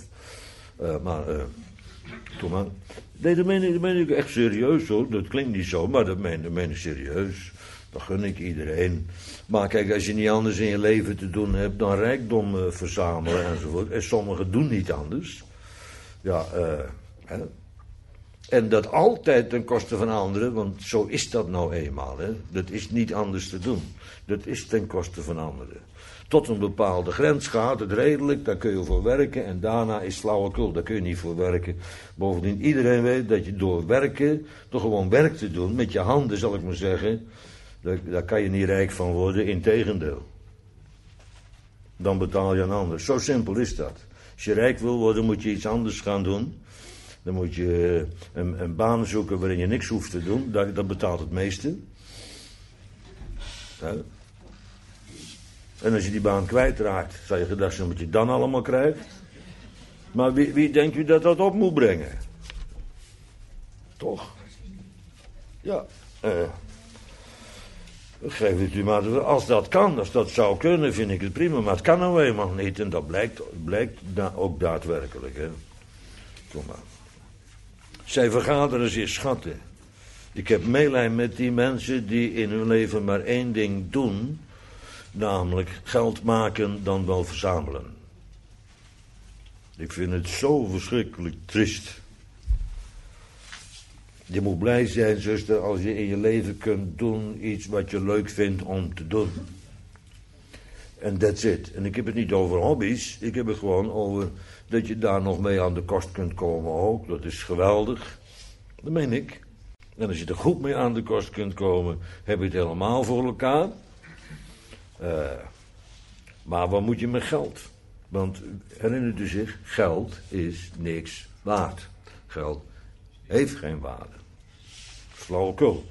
Kom maar. Nee, dat meen ik echt serieus hoor. Dat klinkt niet zo, maar dat meen ik serieus. Dat gun ik iedereen. Maar kijk, als je niet anders in je leven te doen hebt dan rijkdom verzamelen enzovoort. En sommigen doen niet anders. Ja, hè. En dat altijd ten koste van anderen, want zo is dat nou eenmaal. Hè. Dat is niet anders te doen. Dat is ten koste van anderen. Tot een bepaalde grens gaat het redelijk, daar kun je voor werken. En daarna is flauwekul, daar kun je niet voor werken. Bovendien, iedereen weet dat je door werken, door gewoon werk te doen, met je handen zal ik maar zeggen, daar kan je niet rijk van worden, integendeel. Dan betaal je een ander. Zo simpel is dat. Als je rijk wil worden, moet je iets anders gaan doen. Dan moet je een baan zoeken waarin je niks hoeft te doen. Dat betaalt het meeste. Ja. En als je die baan kwijtraakt, zou je gedacht zijn wat je dan allemaal krijgt. Maar wie denkt u dat op moet brengen? Toch? Ja. Geef het u maar. Als dat kan, als dat zou kunnen, vind ik het prima. Maar het kan nou eenmaal niet. En dat blijkt ook daadwerkelijk. Hè. Kom maar. Zij vergaderen zich schatten. Ik heb meelijn met die mensen die in hun leven maar één ding doen. Namelijk geld maken dan wel verzamelen. Ik vind het zo verschrikkelijk triest. Je moet blij zijn, zuster, als je in je leven kunt doen iets wat je leuk vindt om te doen. En that's it. En ik heb het niet over hobby's. Ik heb het gewoon over dat je daar nog mee aan de kost kunt komen ook. Dat is geweldig. Dat meen ik. En als je er goed mee aan de kost kunt komen, heb je het helemaal voor elkaar. Maar wat moet je met geld? Want herinnert u zich, geld is niks waard. Geld heeft geen waarde. Flauwekul.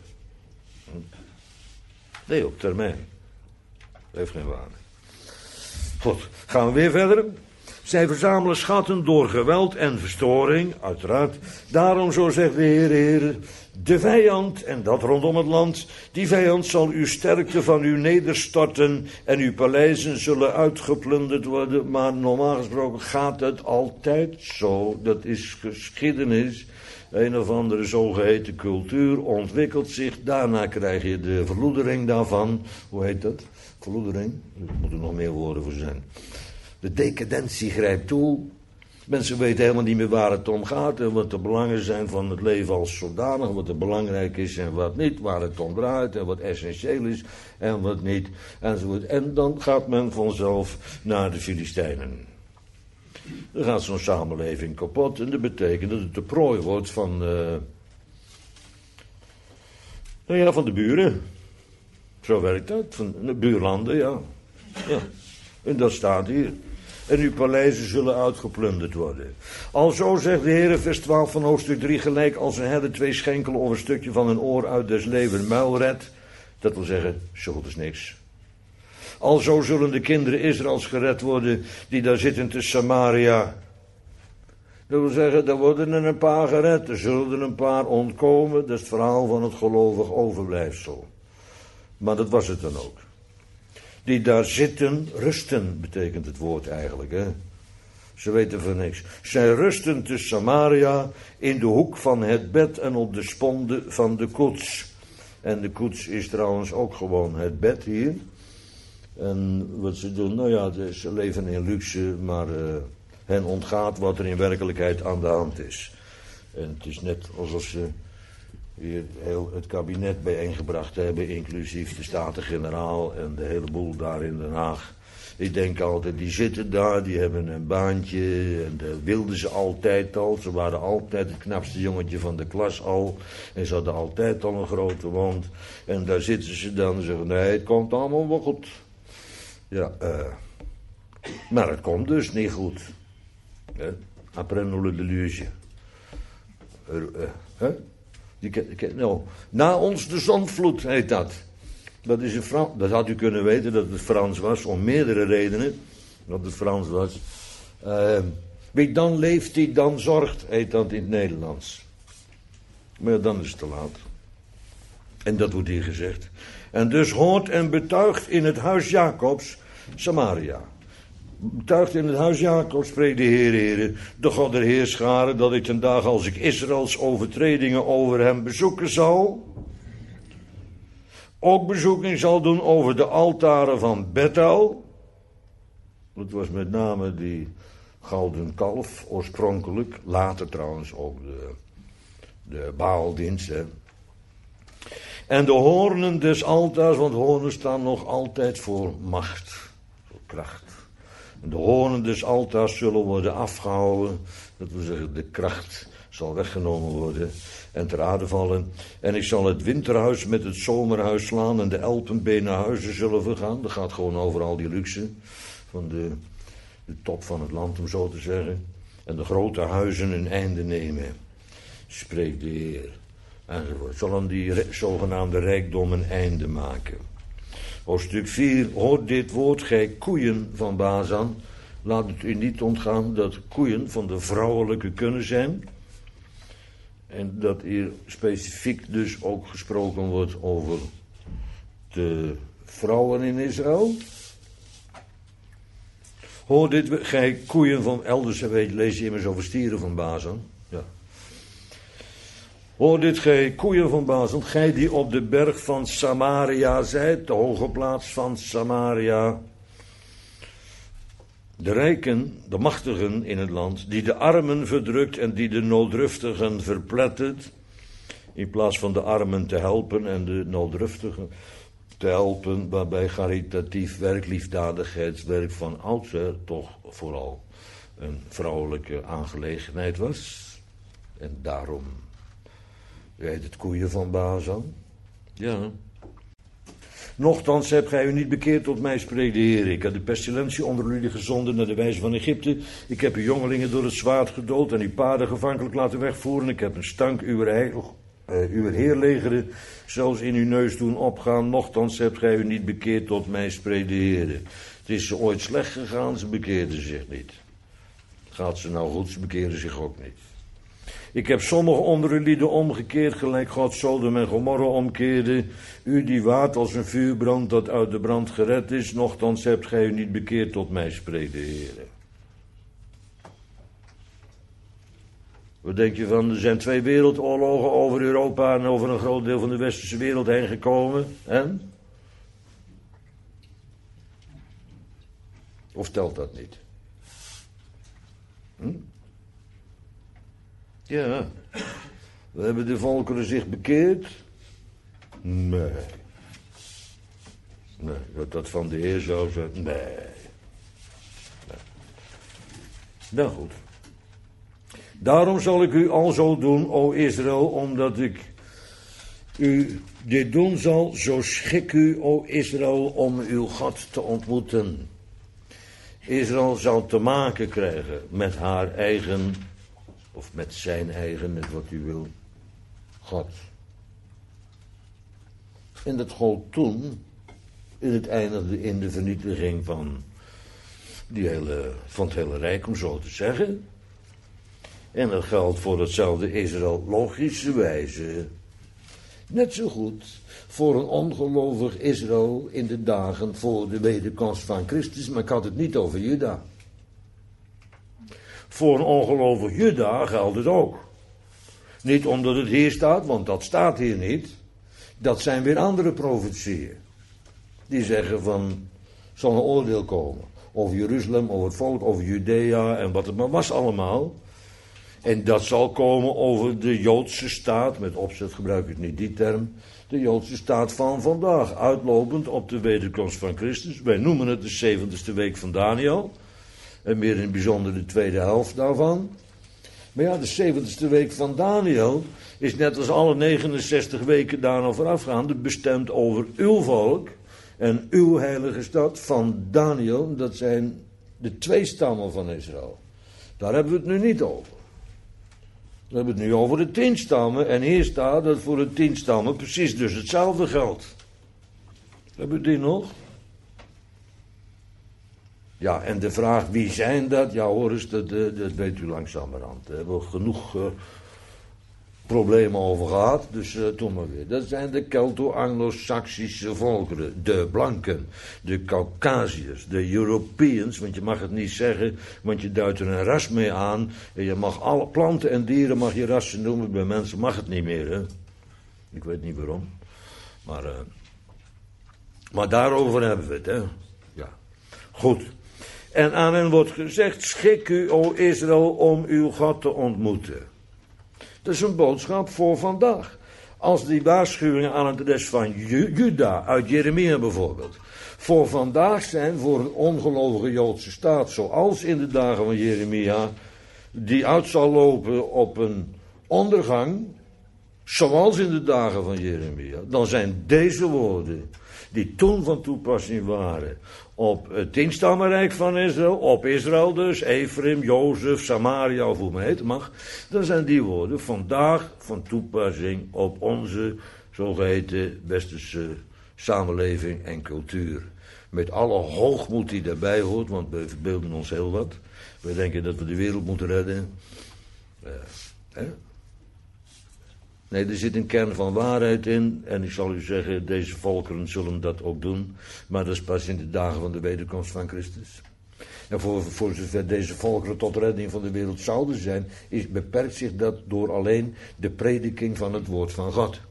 Nee, op termijn. Heeft geen waarde. Goed, gaan we weer verder. Zij verzamelen schatten door geweld en verstoring, uiteraard. Daarom, zo zegt de Heer, de vijand, en dat rondom het land, die vijand zal uw sterkte van u nederstorten en uw paleizen zullen uitgeplunderd worden. Maar normaal gesproken gaat het altijd zo. Dat is geschiedenis. Een of andere zogeheten cultuur ontwikkelt zich. Daarna krijg je de verloedering daarvan. Hoe heet dat? Verloedering? Er moeten nog meer woorden voor zijn. De decadentie grijpt toe. Mensen weten helemaal niet meer waar het om gaat. En wat de belangen zijn van het leven als zodanig. Wat er belangrijk is en wat niet. Waar het om draait en wat essentieel is en wat niet. Enzovoort. En dan gaat men vanzelf naar de Filistijnen. Dan gaat zo'n samenleving kapot. En dat betekent dat het de prooi wordt van van de buren. Zo werkt dat. Van de buurlanden, ja. En dat staat hier. En uw paleizen zullen uitgeplunderd worden. Alzo zegt de Heer, vers 12 van hoofdstuk 3, gelijk als een herder 2 schenkelen of een stukje van een oor uit des leeuwen muil redt. Dat wil zeggen, schuld is niks. Alzo zullen de kinderen Israëls gered worden die daar zitten te Samaria. Dat wil zeggen, er worden er een paar gered, er zullen er een paar ontkomen. Dat is het verhaal van het gelovig overblijfsel. Maar dat was het dan ook. Die daar zitten, rusten betekent het woord eigenlijk. Hè? Ze weten van niks. Zij rusten te Samaria in de hoek van het bed en op de sponde van de koets. En de koets is trouwens ook gewoon het bed hier. En wat ze doen, nou ja, ze leven in luxe, maar hen ontgaat wat er in werkelijkheid aan de hand is. En het is net alsof ze hier heel het kabinet bijeengebracht hebben, inclusief de Staten-Generaal en de hele boel daar in Den Haag. Ik denk altijd, die zitten daar, die hebben een baantje en dat wilden ze altijd al. Ze waren altijd het knapste jongetje van de klas al. En ze hadden altijd al een grote mond. En daar zitten ze dan en zeggen, nee, het komt allemaal wel goed. Ja, maar het komt dus niet goed. Après nous le deluge. Na ons de zondvloed heet dat. Dat is dat had u kunnen weten dat het Frans was, om meerdere redenen. Dat het Frans was. Wie dan leeft, die dan zorgt, heet dat in het Nederlands. Maar dan is het te laat. En dat wordt hier gezegd. En dus hoort en betuigt in het huis Jacobs, Samaria. Betuigt in het huis Jacobs, spreekt de Heer, de God der Heerscharen, dat ik ten dagen als ik Israëls overtredingen over hem bezoeken zal, ook bezoeking zal doen over de altaren van Bethel. Dat was met name die gouden kalf, oorspronkelijk, later trouwens ook de Baaldienst, hè. En de hoornen des altaars, want hoornen staan nog altijd voor macht, voor kracht. En de hoornen des altaars zullen worden afgehouden, dat wil zeggen de kracht zal weggenomen worden en ter aarde vallen. En ik zal het winterhuis met het zomerhuis slaan en de elpenbenen huizen zullen vergaan. Dat gaat gewoon over al die luxe van de top van het land, om zo te zeggen. En de grote huizen een einde nemen, spreekt de Heer. Enzovoort. Zullen die zogenaamde rijkdom een einde maken. Hoofdstuk 4, hoort dit woord, gij koeien van Bazan. Laat het u niet ontgaan dat koeien van de vrouwelijke kunnen zijn. En dat hier specifiek dus ook gesproken wordt over de vrouwen in Israël. Hoor dit, gij koeien van elders, lees je immers over stieren van Bazan. Ja. Hoor dit, gij koeien van Bazan, gij die op de berg van Samaria zijt, de hoge plaats van Samaria. De rijken, de machtigen in het land, die de armen verdrukt en die de nooddruftigen verplettert, in plaats van de armen te helpen en de nooddruftigen te helpen, waarbij caritatief werk, liefdadigheidswerk van oudsher toch vooral een vrouwelijke aangelegenheid was. En daarom heet het koeien van Bazan. Ja. Nochtans hebt gij u niet bekeerd tot mij, spreekt de Heer. Ik heb de pestilentie onder jullie gezonden naar de wijze van Egypte. Ik heb uw jongelingen door het zwaard gedood en uw paarden gevankelijk laten wegvoeren. Ik heb een stank uw heerlegeren zelfs in uw neus doen opgaan. Nochtans hebt gij u niet bekeerd tot mij, spreekt de Heer. Het is ze ooit slecht gegaan, ze bekeerden zich niet. Gaat ze nou goed, ze bekeerden zich ook niet. Ik heb sommigen onder u lieden omgekeerd, gelijk God Sodom en Gomorra omkeerde. U die waart als een vuurbrand dat uit de brand gered is, nochtans hebt gij u niet bekeerd tot mij, spreekt de Heer. Wat denk je van, er zijn 2 wereldoorlogen over Europa en over een groot deel van de westerse wereld heen gekomen. En? Of telt dat niet? Ja, we hebben de volkeren zich bekeerd? Nee. Nee, dat van de Heer zou zijn? Nee. Nou goed. Daarom zal ik u alzo doen, o Israël, omdat ik u dit doen zal, zo schik u, o Israël, om uw God te ontmoeten. Israël zal te maken krijgen met haar eigen, of met zijn eigen, net wat u wil, God. En dat gold toen, en het eindigde in de vernietiging van het hele rijk, om zo te zeggen. En dat geldt voor hetzelfde Israël logischerwijze net zo goed voor een ongelovig Israël in de dagen voor de wederkomst van Christus, maar ik had het niet over Juda. Voor een ongelovig Juda geldt het ook. Niet omdat het hier staat, want dat staat hier niet. Dat zijn weer andere profetieën. Die zeggen van, zal een oordeel komen over Jeruzalem, over het volk, over Judea en wat het maar was allemaal. En dat zal komen over de Joodse staat, met opzet gebruik ik niet die term, de Joodse staat van vandaag, uitlopend op de wederkomst van Christus. Wij noemen het de 70ste week van Daniel, en meer in het bijzonder de tweede helft daarvan. Maar ja, de 70ste week van Daniel is net als alle 69 weken daarna voorafgaande bestemd over uw volk en uw heilige stad van Daniel. Dat zijn de 2 stammen van Israël. Daar hebben we het nu niet over. We hebben het nu over de 10 stammen. En hier staat dat voor de 10 stammen precies dus hetzelfde geldt. Hebben we die nog? Ja, en de vraag wie zijn dat? Ja hoor eens, dat weet u langzamerhand. Daar hebben we genoeg problemen over gehad. Dus toen maar weer. Dat zijn de Kelto-Anglo-Saxische volkeren. De blanken. De Caucasiërs. De Europeans. Want je mag het niet zeggen. Want je duidt er een ras mee aan. En je mag alle planten en dieren mag je rassen noemen. Bij mensen mag het niet meer. Hè? Ik weet niet waarom. Maar daarover hebben we het. Hè? Ja. Goed. En aan hen wordt gezegd, schik u, o Israël, om uw God te ontmoeten. Dat is een boodschap voor vandaag. Als die waarschuwingen aan het rest van Juda, uit Jeremia bijvoorbeeld, voor vandaag zijn voor een ongelovige Joodse staat, zoals in de dagen van Jeremia, die uit zal lopen op een ondergang, zoals in de dagen van Jeremia, dan zijn deze woorden, die toen van toepassing waren op het 10-stammenrijk van Israël, op Israël dus, Ephraim, Jozef, Samaria of hoe men het mag, dan zijn die woorden vandaag van toepassing op onze zogeheten westerse samenleving en cultuur. Met alle hoogmoed die daarbij hoort, want we verbeelden ons heel wat. We denken dat we de wereld moeten redden. Nee, er zit een kern van waarheid in. En ik zal u zeggen, deze volkeren zullen dat ook doen. Maar dat is pas in de dagen van de wederkomst van Christus. En voor zover deze volkeren tot redding van de wereld zouden zijn, beperkt zich dat door alleen de prediking van het woord van God.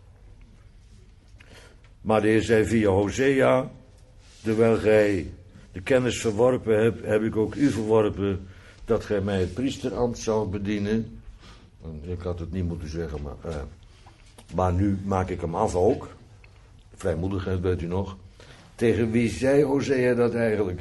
Maar de Heer zei via Hosea: terwijl gij de kennis verworpen hebt, heb ik ook u verworpen, dat gij mij het priesterambt zou bedienen. Ik had het niet moeten zeggen, maar nu maak ik hem af ook. Vrijmoedigheid, weet u nog. Tegen wie zei Hosea dat eigenlijk?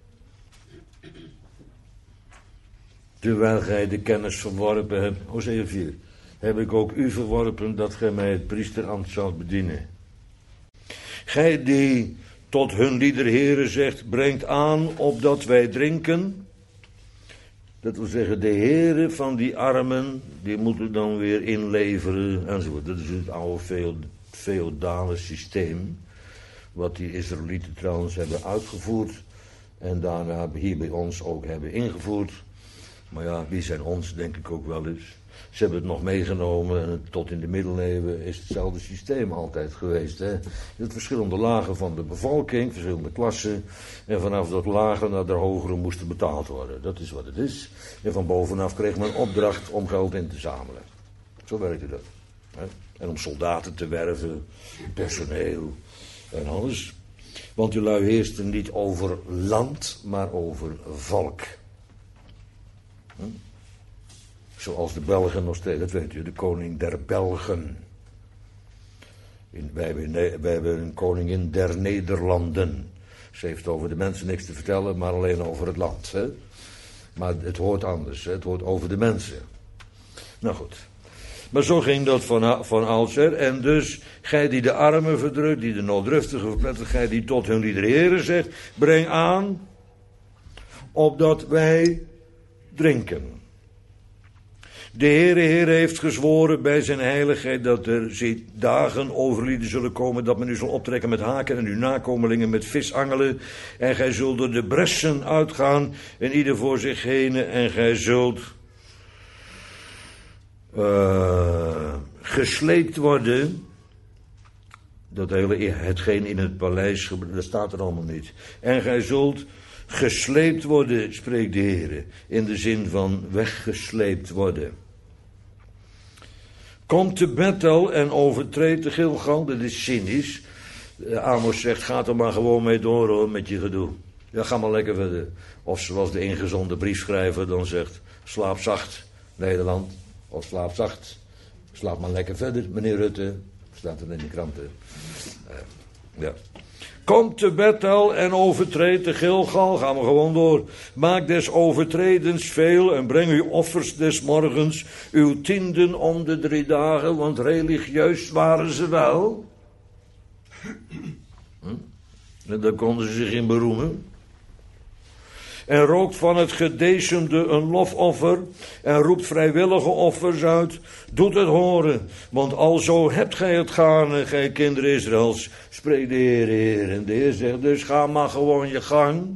Terwijl gij de kennis verworpen hebt, Hosea 4, heb ik ook u verworpen, dat gij mij het priesterambt zou bedienen. Gij die tot hun lieder Heere zegt, brengt aan opdat wij drinken. Dat wil zeggen, de heren van die armen, die moeten dan weer inleveren enzovoort. Dat is het oude feodale systeem, wat die Israëlieten trouwens hebben uitgevoerd en daarna hier bij ons ook hebben ingevoerd. Maar ja, wie zijn ons, denk ik ook wel eens. Ze hebben het nog meegenomen en tot in de middeleeuwen is hetzelfde systeem altijd geweest. Hè? Het verschillende lagen van de bevolking, verschillende klassen. En vanaf dat lager naar de hogere moesten betaald worden. Dat is wat het is. En van bovenaf kreeg men opdracht om geld in te zamelen. Zo werkte dat. Hè? En om soldaten te werven, personeel en alles. Want die lui heersten niet over land, maar over volk. Zoals de Belgen nog steeds, dat weet u, de koning der Belgen. Wij hebben een koningin der Nederlanden. Ze heeft over de mensen niks te vertellen, maar alleen over het land. Hè? Maar het hoort anders, hè? Het hoort over de mensen. Nou goed. Maar zo ging dat van oudsher. En dus, gij die de armen verdrukt, die de nooddruftigen verplettert, gij die tot hun lieder Heere zegt, breng aan, opdat wij drinken. De Heere heeft gezworen bij zijn heiligheid dat er dagen overlieden zullen komen, dat men u zal optrekken met haken en uw nakomelingen met visangelen. En gij zult door de bressen uitgaan en ieder voor zich heen en gij zult gesleept worden. Dat hele, hetgeen in het paleis, dat staat er allemaal niet. En gij zult gesleept worden, spreekt de Heere, in de zin van weggesleept worden. Kom te Bethel en overtreed de Gilgal, dat is cynisch. Amos zegt, ga er maar gewoon mee door hoor, met je gedoe. Ja, ga maar lekker verder. Of zoals de ingezonde briefschrijver dan zegt, slaap zacht, Nederland. Of slaap zacht, slaap maar lekker verder, meneer Rutte. Staat er in de kranten. Ja. Kom te Bethel en overtreed de Gilgal. Gaan we gewoon door. Maak des overtredens veel en breng uw offers des morgens. Uw tienden om de 3 dagen, want religieus waren ze wel. En daar konden ze zich in beroemen. En rookt van het gedecemde een lofoffer en roept vrijwillige offers uit. Doet het horen, want alzo hebt gij het gaarne, gij kinderen Israëls, spreekt de Heer. En de Heer zegt, dus ga maar gewoon je gang.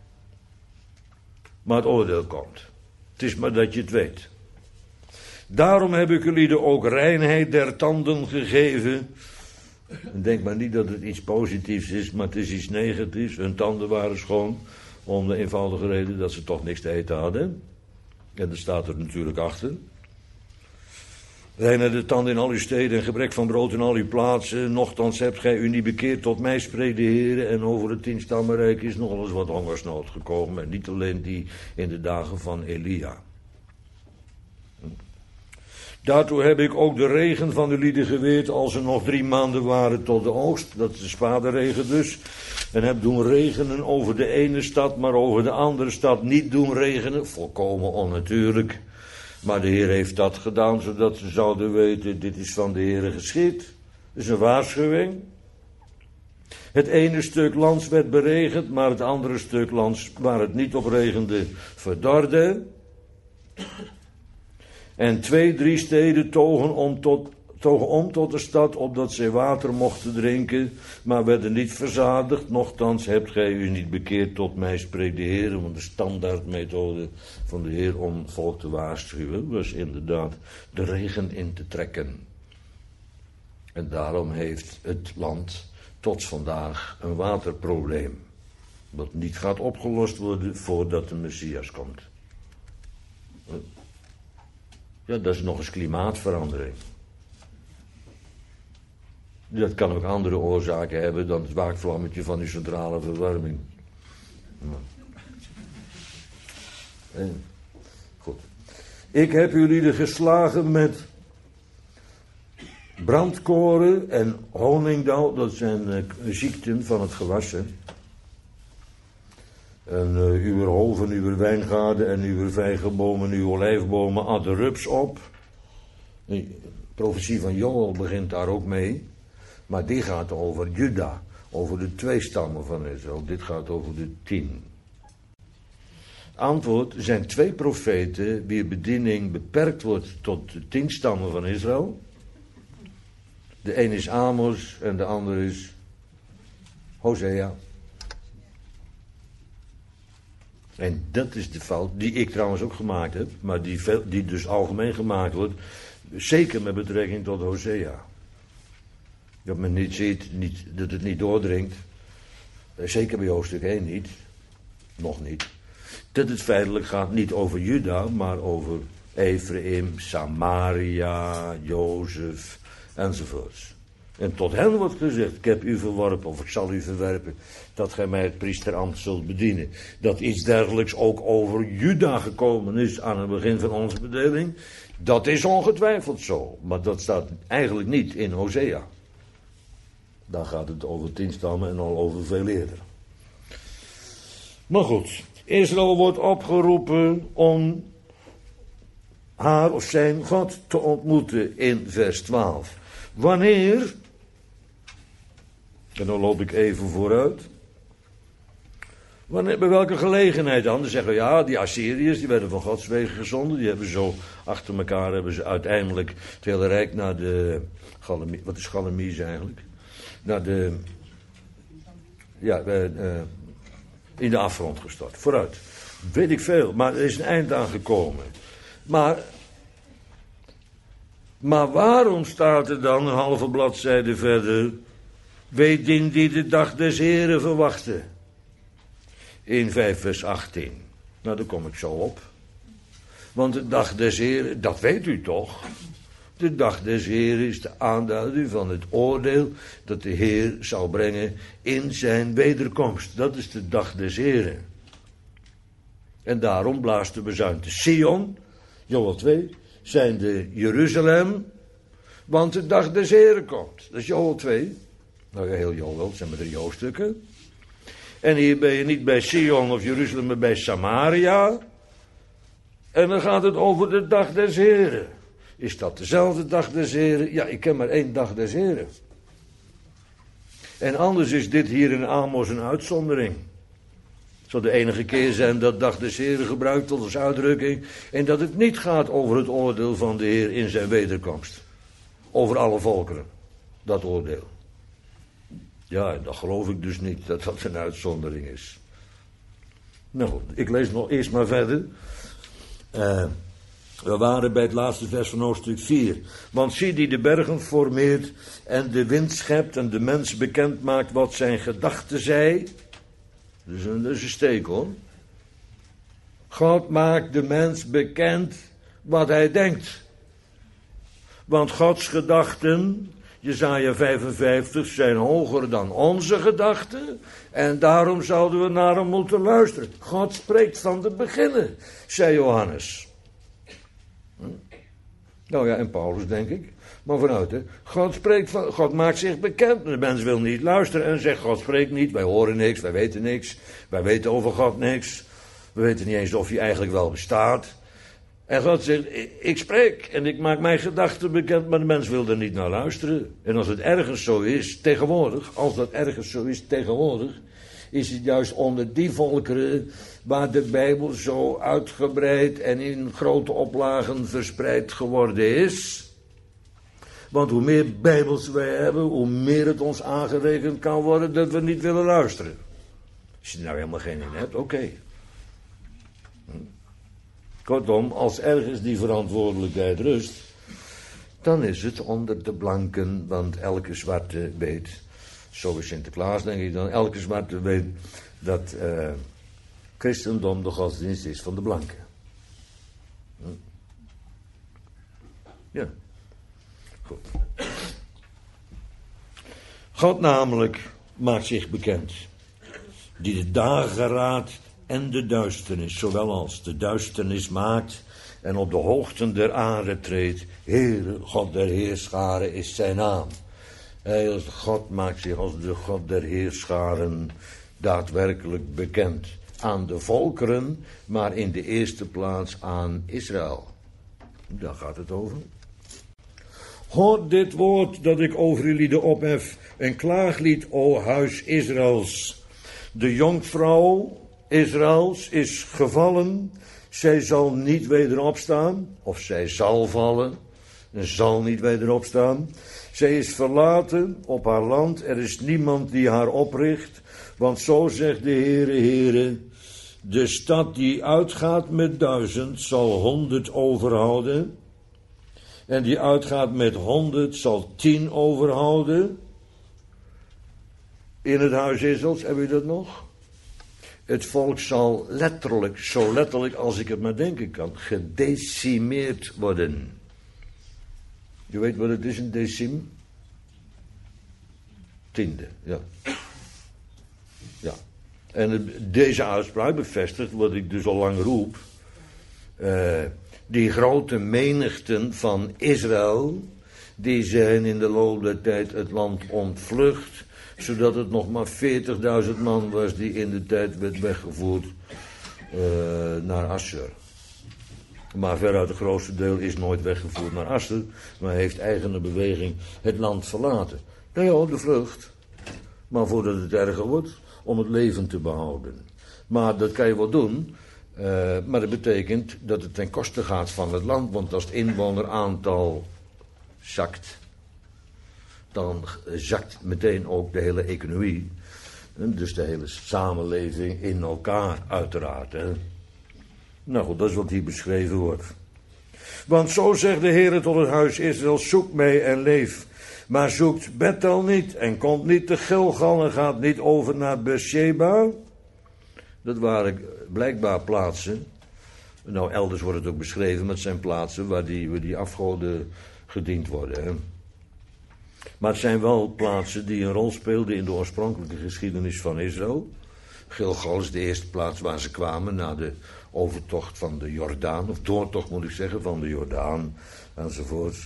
Maar het oordeel komt. Het is maar dat je het weet. Daarom heb ik jullie ook reinheid der tanden gegeven. En denk maar niet dat het iets positiefs is, maar het is iets negatiefs. Hun tanden waren schoon. Om de eenvoudige reden dat ze toch niks te eten hadden. En dat staat er natuurlijk achter. Reine de tanden in al uw steden en gebrek van brood in al uw plaatsen. Nochtans hebt gij u niet bekeerd tot mij, spreekt de Heer. En over het 10-stammenrijk is nog eens wat hongersnood gekomen. En niet alleen die in de dagen van Elia. Daartoe heb ik ook de regen van de lieden geweerd als er nog 3 maanden waren tot de oogst. Dat is de spadenregen dus. En heb doen regenen over de ene stad, maar over de andere stad niet doen regenen. Volkomen onnatuurlijk. Maar de Heer heeft dat gedaan, zodat ze zouden weten, dit is van de Heer geschied. Dat is een waarschuwing. Het ene stuk lands werd beregend, maar het andere stuk lands waar het niet op regende, verdorde. En 2-3 steden togen om togen om tot de stad, opdat zij water mochten drinken, maar werden niet verzadigd. Nochtans hebt gij u niet bekeerd tot mij, spreekt de Heer. Want de standaardmethode van de Heer om volk te waarschuwen was inderdaad de regen in te trekken. En daarom heeft het land tot vandaag een waterprobleem, dat niet gaat opgelost worden voordat de Messias komt. Ja, dat is nog eens klimaatverandering. Dat kan ook andere oorzaken hebben dan het waakvlammetje van die centrale verwarming. Goed. Ik heb jullie geslagen met brandkoren en honingdauw, dat zijn ziekten van het gewassen. En uw hoven, uw wijngaarden en uw vijgenbomen, uw olijfbomen at rups op. De profetie van Joël begint daar ook mee. Maar die gaat over Juda, over de 2 stammen van Israël. Dit gaat over de 10. Antwoord, er zijn 2 profeten wier bediening beperkt wordt tot de 10 stammen van Israël. De een is Amos en de ander is Hosea. En dat is de fout die ik trouwens ook gemaakt heb, maar die dus algemeen gemaakt wordt, zeker met betrekking tot Hosea. Dat men niet ziet, dat het niet doordringt, zeker bij hoofdstuk 1 niet, nog niet, dat het feitelijk gaat niet over Juda, maar over Ephraim, Samaria, Jozef, enzovoorts. En tot hen wordt gezegd, ik heb u verworpen, of ik zal u verwerpen, dat gij mij het priesterambt zult bedienen. Dat iets dergelijks ook over Juda gekomen is aan het begin van onze bedeling, dat is ongetwijfeld zo. Maar dat staat eigenlijk niet in Hosea. Daar gaat het over 10 stammen en al over veel eerder. Maar goed, Israël wordt opgeroepen om haar of zijn God te ontmoeten in vers 12. Wanneer, en dan loop ik even vooruit. Wanneer, bij welke gelegenheid dan? Dan zeggen we, ja, die Assyriërs, die werden van Gods wegen gezonden. Die hebben zo achter elkaar, hebben ze uiteindelijk het hele rijk naar de, wat is Galamies eigenlijk? Naar de, ja, in de afgrond gestort. Vooruit. Weet ik veel, maar er is een eind aan gekomen. Maar waarom staat er dan een halve bladzijde verder, weet die de dag des Heren verwachten? In 5 vers 18. Nou, daar kom ik zo op. Want de dag des Heren, dat weet u toch? De dag des Heren is de aanduiding van het oordeel dat de Heer zal brengen in zijn wederkomst. Dat is de dag des Heren. En daarom blaast de bezuin te Sion, Joël 2, zijn de Jeruzalem, want de dag des Heren komt. Dat is Joël 2. Nou ja, heel Joël, het zijn maar 3 hoofdstukken. En hier ben je niet bij Sion of Jeruzalem, maar bij Samaria. En dan gaat het over de dag des Heren. Is dat dezelfde dag des Heren? Ja, ik ken maar 1 dag des Heren. En anders is dit hier in Amos een uitzondering. Het zal de enige keer zijn dat dag des Heren gebruikt tot als uitdrukking. En dat het niet gaat over het oordeel van de Heer in zijn wederkomst. Over alle volkeren. Dat oordeel. Ja, dat geloof ik dus niet, dat dat een uitzondering is. Nou, ik lees nog eerst maar verder. We waren bij het laatste vers van hoofdstuk 4. Want zie die de bergen formeert en de wind schept en de mens bekend maakt wat zijn gedachte zij. Dat is een steek hoor. God maakt de mens bekend wat hij denkt. Want Gods gedachten, Jesaja 55, zijn hoger dan onze gedachten. En daarom zouden we naar hem moeten luisteren. God spreekt van de beginnen, zei Johannes. Nou ja, en Paulus denk ik. Maar vanuit, hè. God maakt zich bekend. De mens wil niet luisteren en zegt, God spreekt niet. Wij horen niks, wij weten niks. Wij weten over God niks. We weten niet eens of hij eigenlijk wel bestaat. En God zegt, ik spreek en ik maak mijn gedachten bekend, maar de mens wil er niet naar luisteren. En als het ergens zo is, tegenwoordig, is het juist onder die volkeren waar de Bijbel zo uitgebreid en in grote oplagen verspreid geworden is, Want hoe meer Bijbels wij hebben, hoe meer het ons aangerekend kan worden dat we niet willen luisteren. Als je er nou helemaal geen in hebt, oké. Kortom, als ergens die verantwoordelijkheid rust, dan is het onder de blanken, want elke zwarte weet, zo is Sinterklaas denk ik dan, elke zwarte weet dat christendom de godsdienst is van de blanken. Ja, goed. God namelijk maakt zich bekend, die de dageraad en de duisternis, zowel als de duisternis maakt en op de hoogten der aarde treedt. Heere, God der heerscharen is zijn naam. Hij als God maakt zich als de God der heerscharen daadwerkelijk bekend aan de volkeren, maar in de eerste plaats aan Israël. Daar gaat het over. Hoor dit woord dat ik over jullie ophef, een klaaglied, o huis Israëls. De jonkvrouw Israëls is gevallen, zij zal niet weder opstaan, of zij zal vallen, en zal niet weder opstaan. Zij is verlaten op haar land, er is niemand die haar opricht, want zo zegt de Heere, de stad die uitgaat met 1000 zal 100 overhouden, en die uitgaat met 100 zal 10 overhouden. In het huis Israëls, hebben we dat nog? Het volk zal letterlijk, zo letterlijk als ik het maar denken kan, gedecimeerd worden. Je weet wat het is, een decim? 10e, ja. Ja. En deze uitspraak bevestigt wat ik dus al lang roep. Die grote menigten van Israël, die zijn in de loop der tijd het land ontvlucht, zodat het nog maar 40.000 man was die in de tijd werd weggevoerd naar Assur. Maar veruit het grootste deel is nooit weggevoerd naar Assur, maar heeft eigene beweging het land verlaten. Nou ja, de vlucht. Maar voordat het erger wordt, om het leven te behouden. Maar dat kan je wel doen, maar dat betekent dat het ten koste gaat van het land, want als het inwoneraantal zakt, dan zakt meteen ook de hele economie. Dus de hele samenleving in elkaar uiteraard. Hè. Nou goed, dat is wat hier beschreven wordt. Want zo zegt de Heer tot het huis Israël, zoek mij en leef. Maar zoekt Bethel niet en komt niet te Gilgal en gaat niet over naar Beersheba. Dat waren blijkbaar plaatsen. Nou, elders wordt het ook beschreven, maar het zijn plaatsen waar die afgoden gediend worden. Hè. Maar het zijn wel plaatsen die een rol speelden in de oorspronkelijke geschiedenis van Israël. Gilgal is de eerste plaats waar ze kwamen na de overtocht van de Jordaan, of doortocht moet ik zeggen, van de Jordaan enzovoort.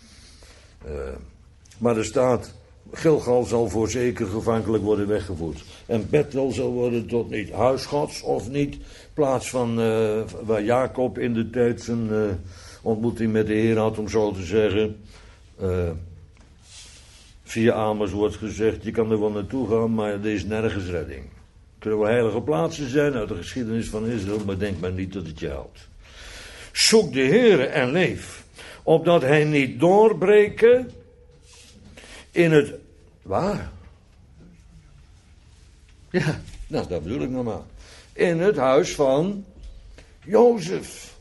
Maar er staat, Gilgal zal voorzeker gevankelijk worden weggevoerd. En Bethel zal worden tot niet huis Gods of niet plaats van waar Jacob in de tijd zijn ontmoeting met de Heer had, om zo te zeggen. Via Amos wordt gezegd, je kan er wel naartoe gaan, maar er is nergens redding. Er kunnen wel heilige plaatsen zijn uit de geschiedenis van Israël, maar denk maar niet dat het je helpt. Zoek de Heere en leef, opdat hij niet doorbreken in het... Waar? Ja, nou, dat bedoel ik nog maar. In het huis van Jozef.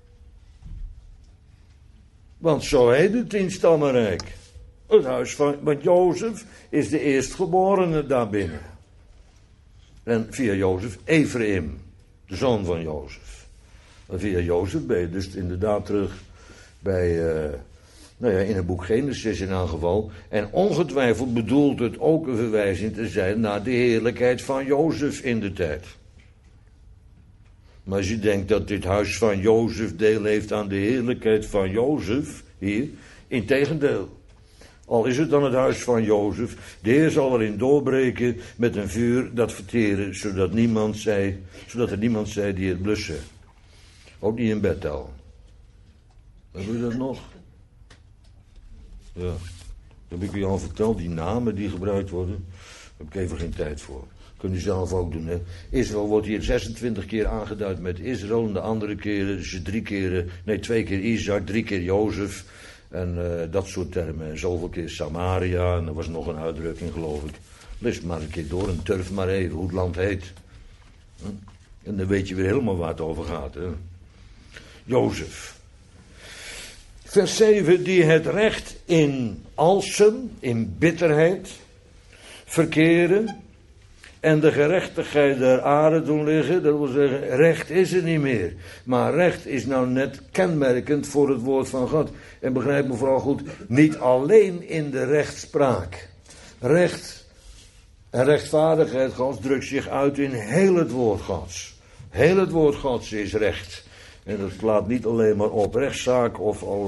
Want zo heet het 10-stammenrijk. Het huis van... Want Jozef is de eerstgeborene daarbinnen. En via Jozef Ephraim, de zoon van Jozef. En via Jozef ben je dus inderdaad terug bij... in het boek Genesis in elk geval. En ongetwijfeld bedoelt het ook een verwijzing te zijn naar de heerlijkheid van Jozef in de tijd. Maar als je denkt dat dit huis van Jozef deel heeft aan de heerlijkheid van Jozef, hier, integendeel. Al is het dan het huis van Jozef, de Heer zal erin doorbreken met een vuur dat verteren, zodat er niemand zei die het blussen. Ook niet in Bethel. Hebben we dat nog? Ja, dat heb ik u al verteld, die namen die gebruikt worden, daar heb ik even geen tijd voor. Kunt u zelf ook doen, hè. Israël wordt hier 26 keer aangeduid met Israël, en de andere keren, dus 2 keer Isaac, 3 keer Jozef, En dat soort termen. En zoveel keer Samaria. En er was nog een uitdrukking, geloof ik. Lees maar een keer door en turf maar even hoe het land heet. En dan weet je weer helemaal waar het over gaat. Hè? Jozef. Vers 7. Die het recht in alsem, in bitterheid, verkeren. En de gerechtigheid der aarde doen liggen. Dat wil zeggen, recht is er niet meer. Maar recht is nou net kenmerkend voor het woord van God. En begrijp me vooral goed, niet alleen in de rechtspraak. Recht en rechtvaardigheid Gods drukt zich uit in heel het woord Gods. Heel het woord Gods is recht. En dat slaat niet alleen maar op rechtszaak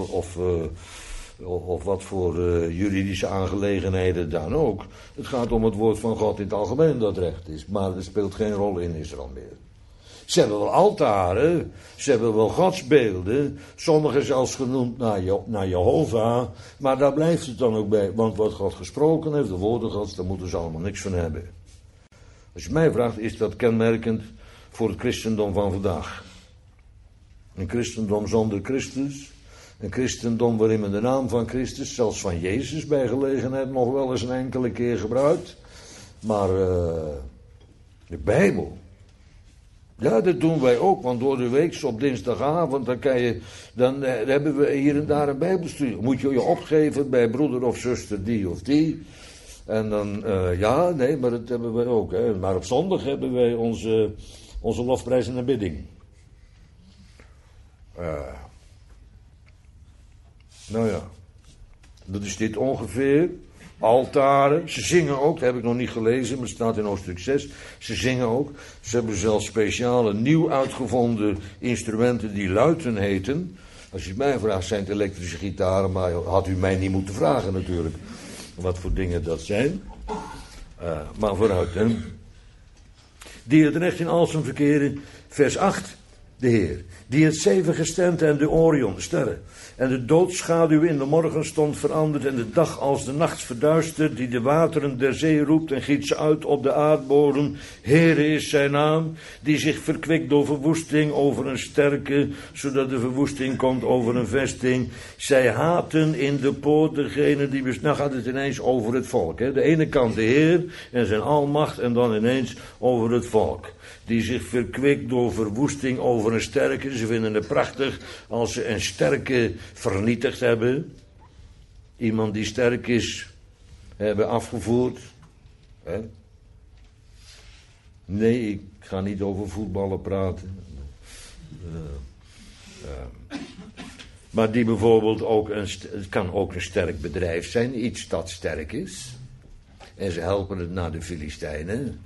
of wat voor juridische aangelegenheden dan ook. Het gaat om het woord van God in het algemeen dat recht is. Maar dat speelt geen rol in Israël meer. Ze hebben wel altaren, ze hebben wel godsbeelden, sommige zelfs genoemd naar Jehovah, maar daar blijft het dan ook bij. Want wat God gesproken heeft, de woorden Gods, daar moeten ze allemaal niks van hebben. Als je mij vraagt, is dat kenmerkend voor het christendom van vandaag. Een christendom zonder Christus. Een christendom waarin men de naam van Christus, zelfs van Jezus bij gelegenheid, nog wel eens een enkele keer gebruikt. Maar de Bijbel, ja, dat doen wij ook, want door de week op dinsdagavond, dan hebben we hier en daar een Bijbelstudie. Moet je je opgeven bij broeder of zuster die of die. En dan, maar dat hebben wij ook. Hè. Maar op zondag hebben wij onze lofprijs en aanbidding. Nou ja, dat is dit ongeveer. Altaren, ze zingen ook, dat heb ik nog niet gelezen, maar het staat in hoofdstuk 6. Ze zingen ook. Ze hebben zelfs speciale nieuw uitgevonden instrumenten die luiten heten. Als je het mij vraagt, zijn het elektrische gitaren, maar had u mij niet moeten vragen natuurlijk. Wat voor dingen dat zijn. Maar vooruit, hè. Die het recht in al zijn verkeren, vers 8. De Heer, die het zevengestemd en de Orion, de sterren, en de doodschaduw in de morgenstond verandert en de dag als de nacht verduistert, die de wateren der zee roept en giet ze uit op de aardbodem. Heere is zijn naam, die zich verkwikt door verwoesting over een sterke, zodat de verwoesting komt over een vesting. Zij haten in de poort degene die... Nou gaat het ineens over het volk. Hè? De ene kant de Heer en zijn almacht en dan ineens over het volk. Die zich verkwikt door verwoesting over een sterke. Ze vinden het prachtig als ze een sterke vernietigd hebben. Iemand die sterk is, hebben afgevoerd. Hè? Nee, ik ga niet over voetballen praten. Maar die bijvoorbeeld ook het kan ook een sterk bedrijf zijn. Iets dat sterk is. En ze helpen het naar de Filistijnen.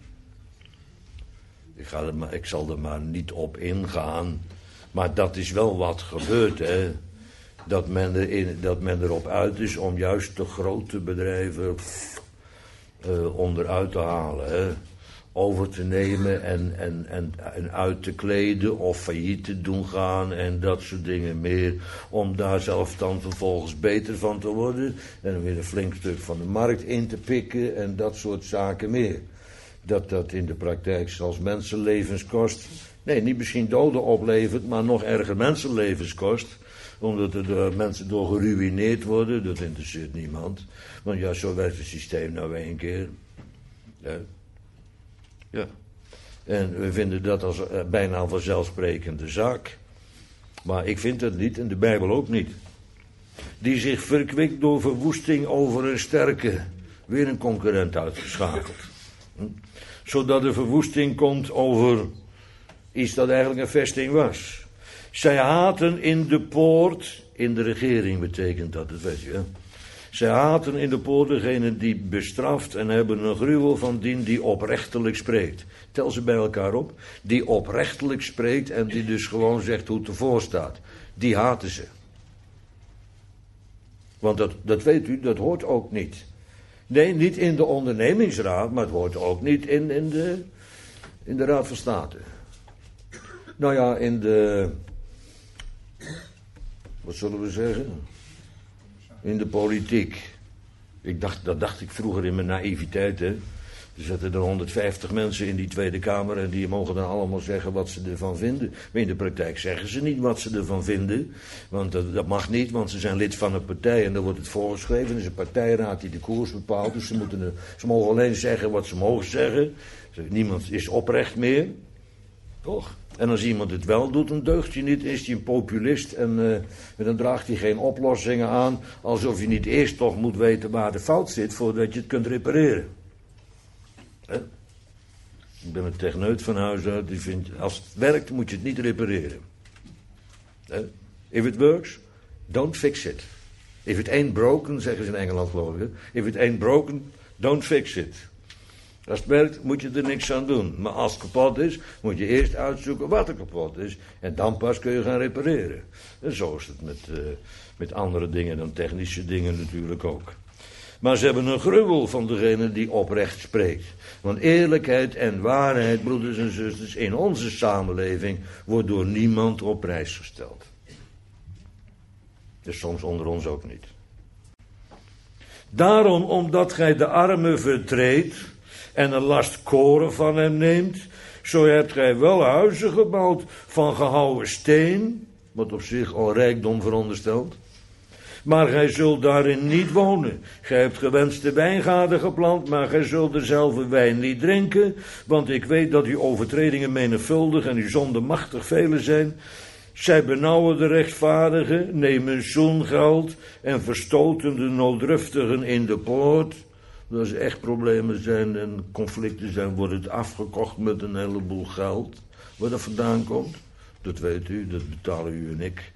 Ik zal er maar niet op ingaan. Maar dat is wel wat gebeurt, hè. Dat men erop uit is om juist de grote bedrijven onderuit te halen. Hè. Over te nemen en uit te kleden of failliet te doen gaan en dat soort dingen meer. Om daar zelf dan vervolgens beter van te worden. En dan weer een flink stuk van de markt in te pikken en dat soort zaken meer. Dat in de praktijk zelfs mensenlevens kost. Nee, niet misschien doden oplevert, maar nog erger mensenlevens kost. Omdat er mensen door geruïneerd worden. Dat interesseert niemand. Want ja, zo werkt het systeem nou een keer. Ja. En we vinden dat als bijna vanzelfsprekende zaak. Maar ik vind het niet en de Bijbel ook niet. Die zich verkwikt door verwoesting over een sterke. Weer een concurrent uitgeschakeld. Zodat de verwoesting komt over iets dat eigenlijk een vesting was. Zij haten in de poort, in de regering betekent dat, weet je. Zij haten in de poort degene die bestraft en hebben een gruwel van die oprechtelijk spreekt. Tel ze bij elkaar op. Die oprechtelijk spreekt en die dus gewoon zegt hoe het ervoor staat. Die haten ze. Want dat weet u, dat hoort ook niet. Nee, niet in de ondernemingsraad, maar het hoort ook niet in de Raad van State. Nou ja, in de... Wat zullen we zeggen? In de politiek. Dat dacht ik vroeger in mijn naïviteit, hè. Er zitten er 150 mensen in die Tweede Kamer en die mogen dan allemaal zeggen wat ze ervan vinden. Maar in de praktijk zeggen ze niet wat ze ervan vinden. Want dat mag niet, want ze zijn lid van een partij en dan wordt het voorgeschreven. Er is een partijraad die de koers bepaalt, dus ze mogen alleen zeggen wat ze mogen zeggen. Niemand is oprecht meer. Toch? En als iemand het wel doet, dan deugt hij niet, is hij een populist en dan draagt hij geen oplossingen aan, alsof je niet eerst toch moet weten waar de fout zit voordat je het kunt repareren. Ik ben een techneut van huis uit, die vindt, als het werkt moet je het niet repareren. If it works, don't fix it. If it ain't broken, zeggen ze in Engeland geloof ik. If it ain't broken, don't fix it. Als het werkt, moet je er niks aan doen. Maar als het kapot is, moet je eerst uitzoeken wat er kapot is. En dan pas kun je gaan repareren. En zo is het met andere dingen dan technische dingen natuurlijk ook. Maar ze hebben een gruwel van degene die oprecht spreekt. Want eerlijkheid en waarheid, broeders en zusters, in onze samenleving wordt door niemand op prijs gesteld. Dus soms onder ons ook niet. Daarom, omdat gij de armen vertreedt en een last koren van hem neemt, zo hebt gij wel huizen gebouwd van gehouwen steen, wat op zich al rijkdom veronderstelt. Maar gij zult daarin niet wonen. Gij hebt gewenste wijngaarden geplant, maar gij zult dezelfde wijn niet drinken, want ik weet dat uw overtredingen menigvuldig en uw zonden machtig vele zijn. Zij benauwen de rechtvaardigen, nemen zoengeld en verstoten de nooddruftigen in de poort. Als er echt problemen zijn en conflicten zijn, wordt het afgekocht met een heleboel geld. Waar dat vandaan komt, dat weet u, dat betalen u en ik.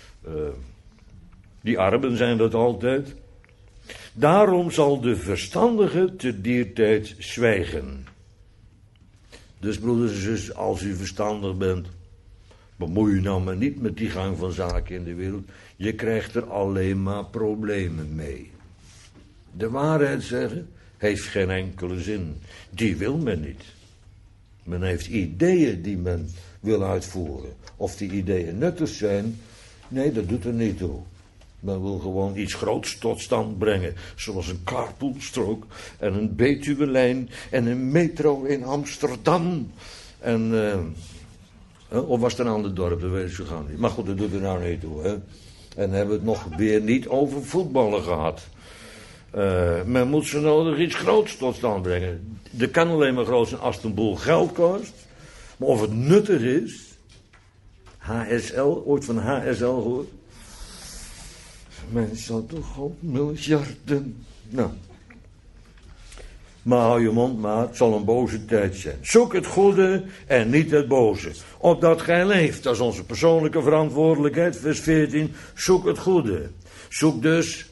Die armen zijn dat altijd. Daarom zal de verstandige te dier tijd zwijgen. Dus broeders en zusters, als u verstandig bent, bemoei je nou maar niet met die gang van zaken in de wereld. Je krijgt er alleen maar problemen mee. De waarheid zeggen heeft geen enkele zin. Die wil men niet. Men heeft ideeën die men wil uitvoeren. Of die ideeën nuttig zijn, nee, dat doet er niet toe. Men wil gewoon iets groots tot stand brengen. Zoals een carpoolstrook en een Betuwe-lijn en een metro in Amsterdam. En, of was het een ander dorp, dat weet ik zo gauw niet. Maar goed, dat doet er nou niet toe. Hè? En hebben we het nog weer niet over voetballen gehad. Men moet zo nodig iets groots tot stand brengen. Dat kan alleen maar groot zijn als het een boel geld kost. Maar of het nuttig is. HSL, ooit van HSL gehoord? Men zal toch al miljarden. Nou. Maar hou je mond maar, het zal een boze tijd zijn. Zoek het goede en niet het boze. Opdat gij leeft, dat is onze persoonlijke verantwoordelijkheid. Vers 14, zoek het goede. Zoek dus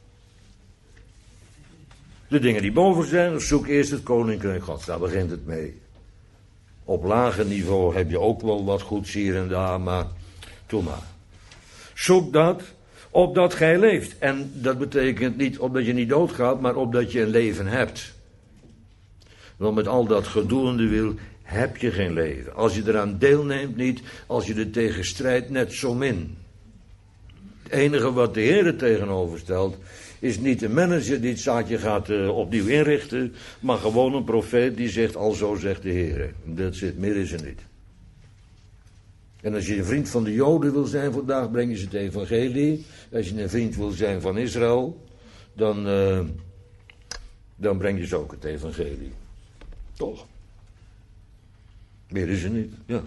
de dingen die boven zijn, of zoek eerst het koninkrijk Gods. Daar begint het mee. Op lager niveau heb je ook wel wat goeds hier en daar, maar doe maar. Zoek dat, opdat gij leeft. En dat betekent niet opdat je niet doodgaat, maar opdat je een leven hebt. Want met al dat gedoe in de wil heb je geen leven. Als je eraan deelneemt niet, als je er tegen strijdt net zo min. Het enige wat de Heer er tegenover stelt, is niet een manager die het zaadje gaat opnieuw inrichten, maar gewoon een profeet die zegt, alzo zegt de Heer. Dat zit, meer is er niet. En als je een vriend van de Joden wil zijn vandaag, breng je ze het evangelie. Als je een vriend wil zijn van Israël, dan breng je ze ook het evangelie. Toch? Meer is er niet, ja.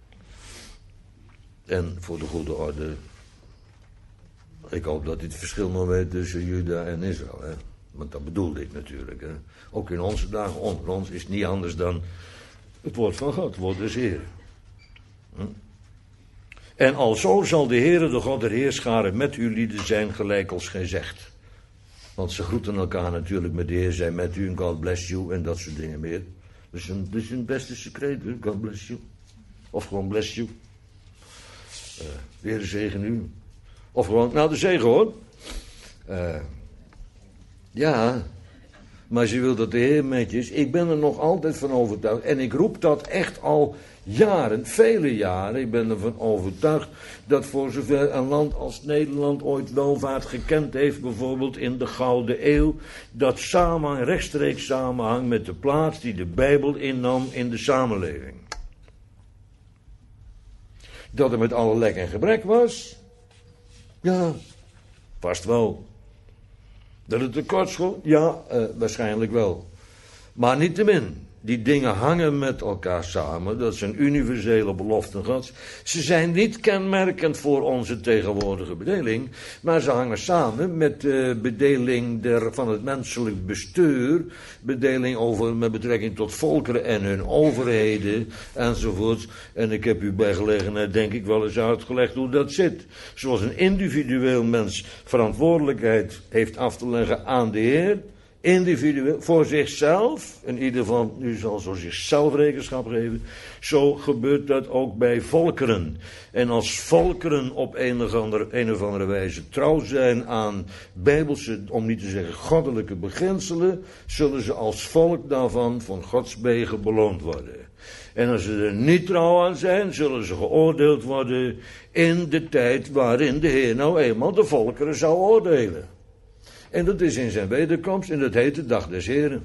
En voor de goede orde, ik hoop dat u het verschil maar weet tussen Juda en Israël. Hè? Want dat bedoelde ik natuurlijk. Hè? Ook in onze dagen onder ons is het niet anders dan het woord van God, het woord des Heeren. En alzo zal de Heere, de God der Heerscharen, met uw lieden zijn gelijk als gij zegt. Want ze groeten elkaar natuurlijk met de Heer, zij met u en God bless you en dat soort dingen meer. Dat is een beste secreet, God bless you. Of gewoon bless you. De Heer zegen u. Of gewoon, nou de zegen hoor. Ja, Maar als je wil dat de Heer met je is, ik ben er nog altijd van overtuigd. En ik roep dat echt al jaren, vele jaren. Ik ben ervan overtuigd dat voor zover een land als Nederland ooit welvaart gekend heeft, bijvoorbeeld in de Gouden Eeuw, dat rechtstreeks samenhangt met de plaats die de Bijbel innam in de samenleving. Dat er met alle lek en gebrek was? Ja, vast wel. Dat het tekort schoot? Ja, waarschijnlijk wel. Maar niettemin, die dingen hangen met elkaar samen. Dat zijn universele beloften Gods. Ze zijn niet kenmerkend voor onze tegenwoordige bedeling, maar ze hangen samen met de bedeling van het menselijk bestuur, bedeling met betrekking tot volkeren en hun overheden, enzovoort. En ik heb u bij gelegenheid denk ik wel eens uitgelegd hoe dat zit. Zoals een individueel mens verantwoordelijkheid heeft af te leggen aan de Heer, individueel, voor zichzelf, en ieder van u zal zo zichzelf rekenschap geven, zo gebeurt dat ook bij volkeren. En als volkeren op een of andere wijze trouw zijn aan bijbelse, om niet te zeggen goddelijke beginselen, zullen ze als volk daarvan van Gods wegen beloond worden. En als ze er niet trouw aan zijn, zullen ze geoordeeld worden in de tijd waarin de Heer nou eenmaal de volkeren zou oordelen. En dat is in zijn wederkomst, en dat heet de dag des Heren.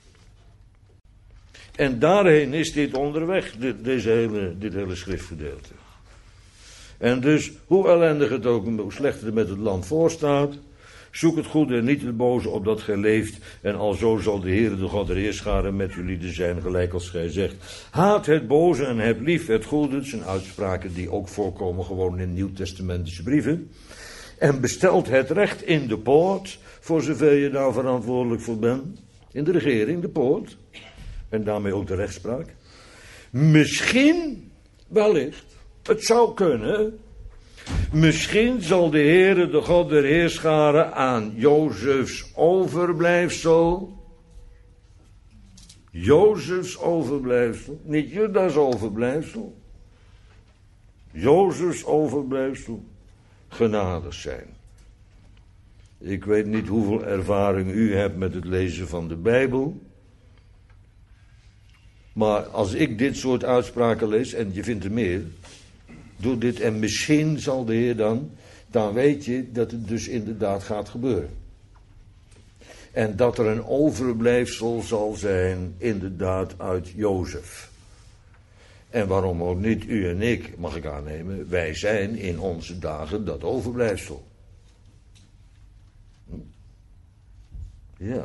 En daarheen is dit onderweg, dit hele schriftgedeelte. En dus, hoe ellendig het ook, hoe slecht het met het land voorstaat, zoek het goede en niet het boze op dat gij leeft, en alzo zal de Heere de God der Heerscharen met jullie zijn, gelijk als gij zegt. Haat het boze en heb lief het goede. Dat zijn uitspraken die ook voorkomen gewoon in nieuwtestamentische brieven. En bestelt het recht in de poort, voor zover je daar verantwoordelijk voor bent. In de regering, de poort. En daarmee ook de rechtspraak. Misschien, wellicht, het zou kunnen. Misschien zal de Heere, de God der Heerscharen, aan Jozefs overblijfsel. Jozefs overblijfsel, niet Judas overblijfsel. Jozefs overblijfsel. Genadig zijn. Ik weet niet hoeveel ervaring u hebt met het lezen van de Bijbel. Maar als ik dit soort uitspraken lees, en je vindt er meer, doe dit en misschien zal de Heer dan weet je dat het dus inderdaad gaat gebeuren. En dat er een overblijfsel zal zijn, inderdaad, uit Jozef. En waarom ook niet, u en ik, mag ik aannemen, wij zijn in onze dagen dat overblijfsel. Ja.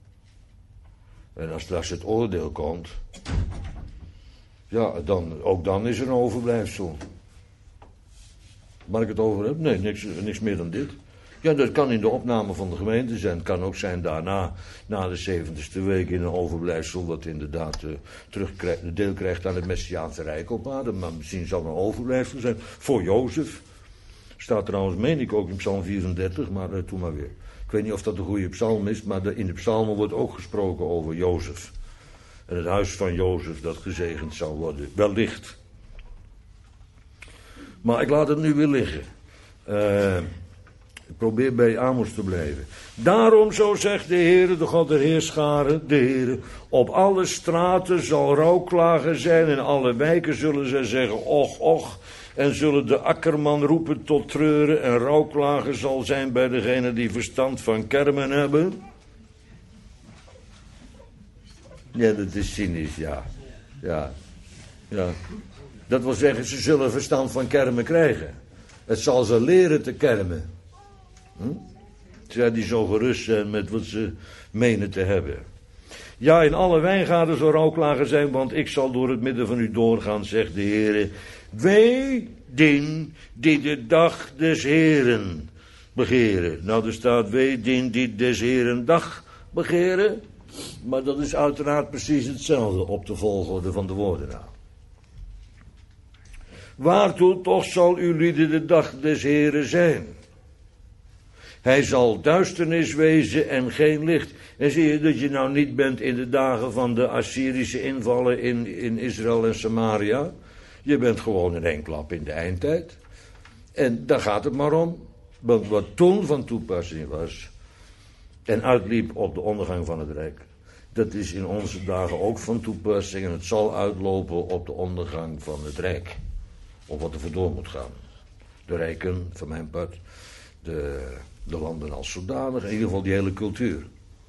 En als straks het oordeel komt, ja, dan is er een overblijfsel. Waar ik het over heb? Nee, niks meer dan dit. Ja, dat kan in de opname van de gemeente zijn. Het kan ook zijn daarna, na de 70ste week, in een overblijfsel dat inderdaad deel krijgt aan het Messiaanse Rijk op aarde. Maar misschien zal er een overblijfsel zijn voor Jozef. Staat trouwens, meen ik, ook in Psalm 34, maar doe maar weer. Ik weet niet of dat een goede psalm is, maar in de psalmen wordt ook gesproken over Jozef. En het huis van Jozef dat gezegend zal worden. Wellicht. Maar ik laat het nu weer liggen. Ik probeer bij Amos te blijven. Daarom, zo zegt de Heere, de God der Heerscharen, de Heere, op alle straten zal rouwklagen zijn, en alle wijken zullen zij zeggen, och, och. En zullen de akkerman roepen tot treuren, en rouwklagen zal zijn bij degenen die verstand van kermen hebben. Ja, dat is cynisch, ja. Ja. Dat wil zeggen, ze zullen verstand van kermen krijgen. Het zal ze leren te kermen. Zij die zo gerust zijn met wat ze menen te hebben. Ja, in alle wijngaarden zal rouwklagen zijn, want ik zal door het midden van u doorgaan, zegt de Heere. Wee dien die de dag des Heeren begeren. Nou, er staat wee dien die des Heeren dag begeren. Maar dat is uiteraard precies hetzelfde op de volgorde van de woorden na. Waartoe toch zal uw lieden de dag des Heeren zijn? Hij zal duisternis wezen en geen licht. En zie je dat je nou niet bent in de dagen van de Assyrische invallen in Israël en Samaria. Je bent gewoon een enklap in de eindtijd. En daar gaat het maar om. Want wat toen van toepassing was, en uitliep op de ondergang van het Rijk. Dat is in onze dagen ook van toepassing en het zal uitlopen op de ondergang van het Rijk. Of wat er vandoor moet gaan. De rijken, van mijn part, de landen als zodanig, in ieder geval die hele cultuur.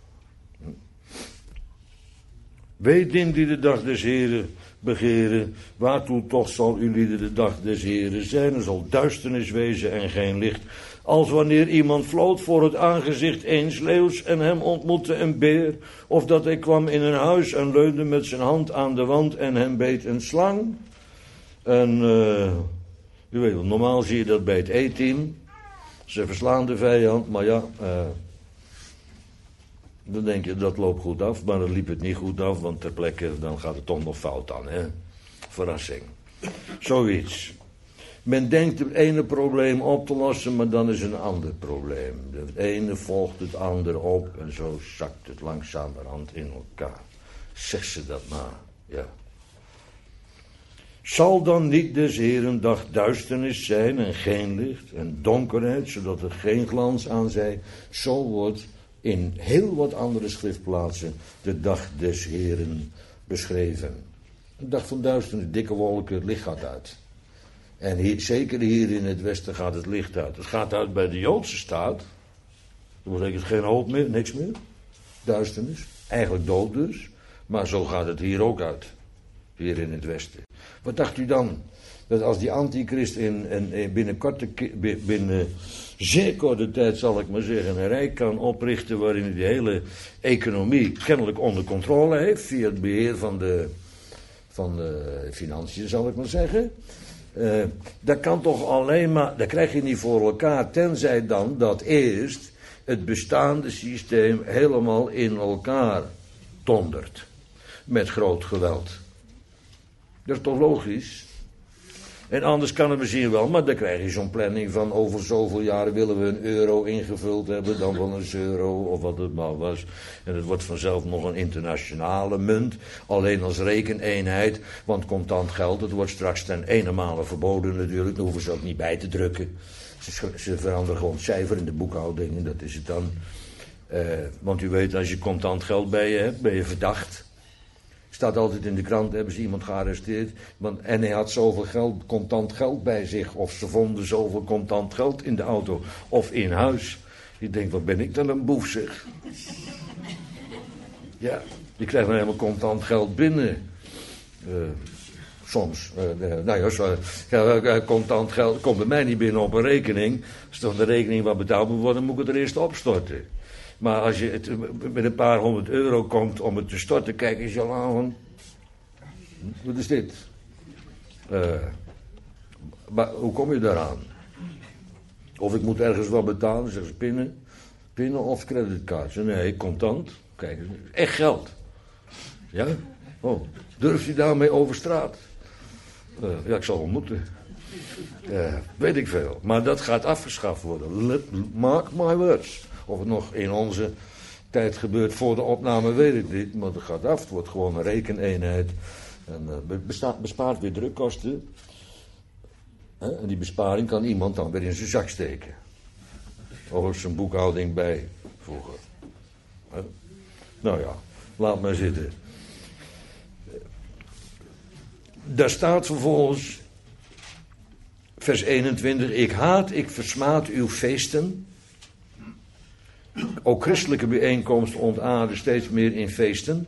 Weet in die de dag des Heren begeren, waartoe toch zal jullie de dag des Heren zijn. Er zal duisternis wezen en geen licht. Als wanneer iemand floot voor het aangezicht eens leeuws en hem ontmoette een beer. Of dat hij kwam in een huis en leunde met zijn hand aan de wand en hem beet een slang. En u weet wel, normaal zie je dat bij het E-team. Ze verslaan de vijand, maar ja, dan denk je dat loopt goed af, maar dan liep het niet goed af, want ter plekke dan gaat het toch nog fout aan, hè? Verrassing. Zoiets. Men denkt het ene probleem op te lossen, maar dan is een ander probleem. Het ene volgt het andere op en zo zakt het langzamerhand in elkaar. Zeg ze dat maar, ja. Zal dan niet des Heren dag duisternis zijn en geen licht en donkerheid, zodat er geen glans aan zij? Zo wordt in heel wat andere schriftplaatsen de dag des Heren beschreven. Een dag van duisternis, dikke wolken, het licht gaat uit. En hier, zeker hier in het westen gaat het licht uit. Het gaat uit bij de Joodse staat. Dan betekent geen hoop meer, niks meer. Duisternis, eigenlijk dood dus. Maar zo gaat het hier ook uit. Hier in het westen. Wat dacht u dan? Dat als die antichrist binnen zeer korte tijd, zal ik maar zeggen, een rijk kan oprichten waarin hij de hele economie kennelijk onder controle heeft, via het beheer van de financiën, zal ik maar zeggen. Dat kan toch alleen maar, dat krijg je niet voor elkaar, tenzij dan dat eerst het bestaande systeem helemaal in elkaar dondert. Met groot geweld. Dat is toch logisch? En anders kan het misschien wel, maar dan krijg je zo'n planning van over zoveel jaren willen we een euro ingevuld hebben, dan wel een euro of wat het maar was. En het wordt vanzelf nog een internationale munt, alleen als rekeneenheid, want contant geld, het wordt straks ten ene verboden natuurlijk, daar hoeven ze ook niet bij te drukken. Ze veranderen gewoon het cijfer in de boekhouding en dat is het dan. Want u weet, als je contant geld bij je hebt, ben je verdacht. Staat altijd in de krant, hebben ze iemand gearresteerd. En hij had zoveel geld, contant geld bij zich. Of ze vonden zoveel contant geld in de auto. Of in huis. Je denkt, wat ben ik dan een boef zeg. Ja, je krijgt dan helemaal contant geld binnen. Soms. Contant geld komt bij mij niet binnen op een rekening. Als dan de rekening wat betaald moet worden, moet ik het er eerst opstorten. Maar als je het met een paar honderd euro komt om het te storten, kijk eens al aan van, wat is dit? Maar hoe kom je daaraan? Of ik moet ergens wat betalen, zeg ze pinnen of creditcard. Nee, contant. Kijk, echt geld. Ja? Oh, durf je daarmee over straat? Ja, ik zal wel moeten. Weet ik veel. Maar dat gaat afgeschaft worden. Mark my words. Of het nog in onze tijd gebeurt voor de opname, weet ik niet. Maar het gaat af. Het wordt gewoon een rekeneenheid. En bespaart weer drukkosten. En die besparing kan iemand dan weer in zijn zak steken. Of zijn boekhouding bijvoegen. Nou ja, laat maar zitten. Daar staat vervolgens, vers 21. Ik versmaad uw feesten. Ook christelijke bijeenkomsten ontaarden steeds meer in feesten.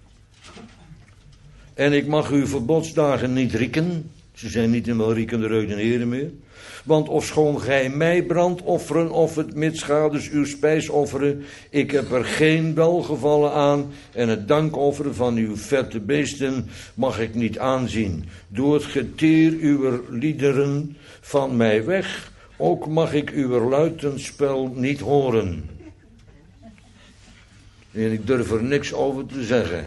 En ik mag uw verbodsdagen niet rieken. Ze zijn niet in welriekende redeneren meer. Want ofschoon gij mij brandofferen of het mitschades uw spijs offeren, ik heb er geen welgevallen aan en het dankofferen van uw vette beesten mag ik niet aanzien. Doe het getier uw liederen van mij weg, ook mag ik uw luitenspel niet horen. En ik durf er niks over te zeggen.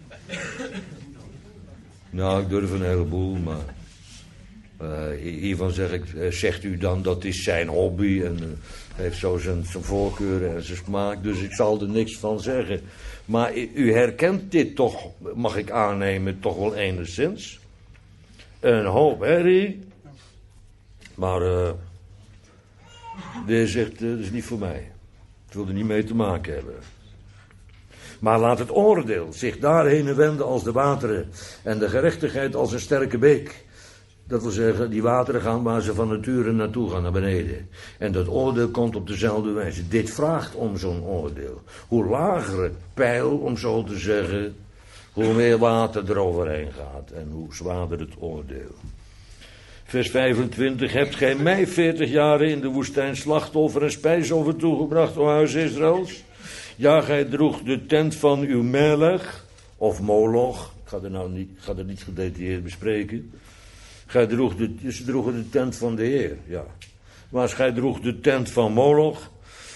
Nou, ik durf een heleboel, maar hiervan zegt u dan dat is zijn hobby en heeft zo zijn voorkeuren en zijn smaak, dus ik zal er niks van zeggen. Maar u herkent dit toch, mag ik aannemen, toch wel enigszins. Een hoop herrie, maar de zegt, dat is niet voor mij. Ik wil er niet mee te maken hebben. Maar laat het oordeel zich daarheen wenden als de wateren en de gerechtigheid als een sterke beek. Dat wil zeggen, die wateren gaan waar ze van nature naartoe gaan, naar beneden. En dat oordeel komt op dezelfde wijze. Dit vraagt om zo'n oordeel. Hoe lager het peil, om zo te zeggen, hoe meer water er overheen gaat en hoe zwaarder het oordeel. Vers 25, hebt gij mij 40 jaren in de woestijn slachtoffer en spijsoffer toegebracht, o huis Israëls? Ja, gij droeg de tent van uw Melech, of Moloch, ik ga er niet gedetailleerd bespreken. Ze droegen de tent van de Heer, ja. Maar gij droeg de tent van Moloch,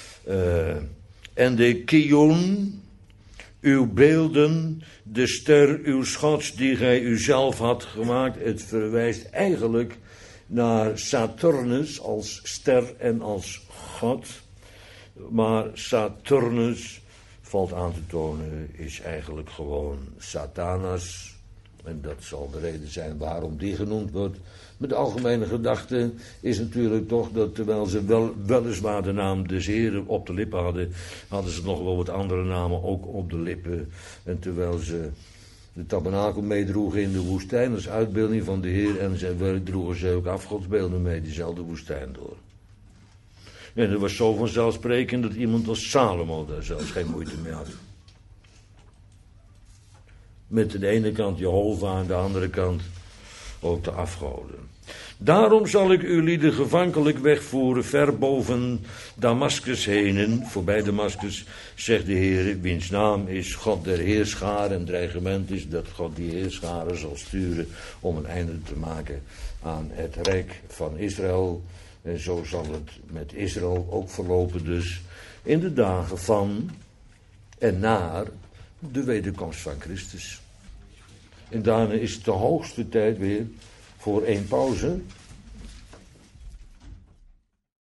en de Kion, uw beelden, de ster uw schots die gij uzelf had gemaakt. Het verwijst eigenlijk naar Saturnus als ster en als God. Maar Saturnus, valt aan te tonen, is eigenlijk gewoon Satanas. En dat zal de reden zijn waarom die genoemd wordt. Maar de algemene gedachte is natuurlijk toch dat terwijl ze weliswaar de naam des Heren op de lippen hadden, hadden ze nog wel wat andere namen ook op de lippen. En terwijl ze de tabernakel meedroegen in de woestijn als uitbeelding van de Heer, en ze droegen ze ook afgodsbeelden mee diezelfde woestijn door. En dat was zo vanzelfsprekend dat iemand als Salomo daar zelfs geen moeite mee had. Met de ene kant Jehovah, aan de andere kant ook de afgoden. Daarom zal ik uw lieden gevankelijk wegvoeren, ver boven Damascus henen, voorbij Damascus, zegt de Heer, wiens naam is God der Heerscharen, en dreigement is dat God die Heerscharen zal sturen om een einde te maken aan het rijk van Israël. En zo zal het met Israël ook verlopen dus in de dagen van en naar de wederkomst van Christus. En daarna is het de hoogste tijd weer voor één pauze.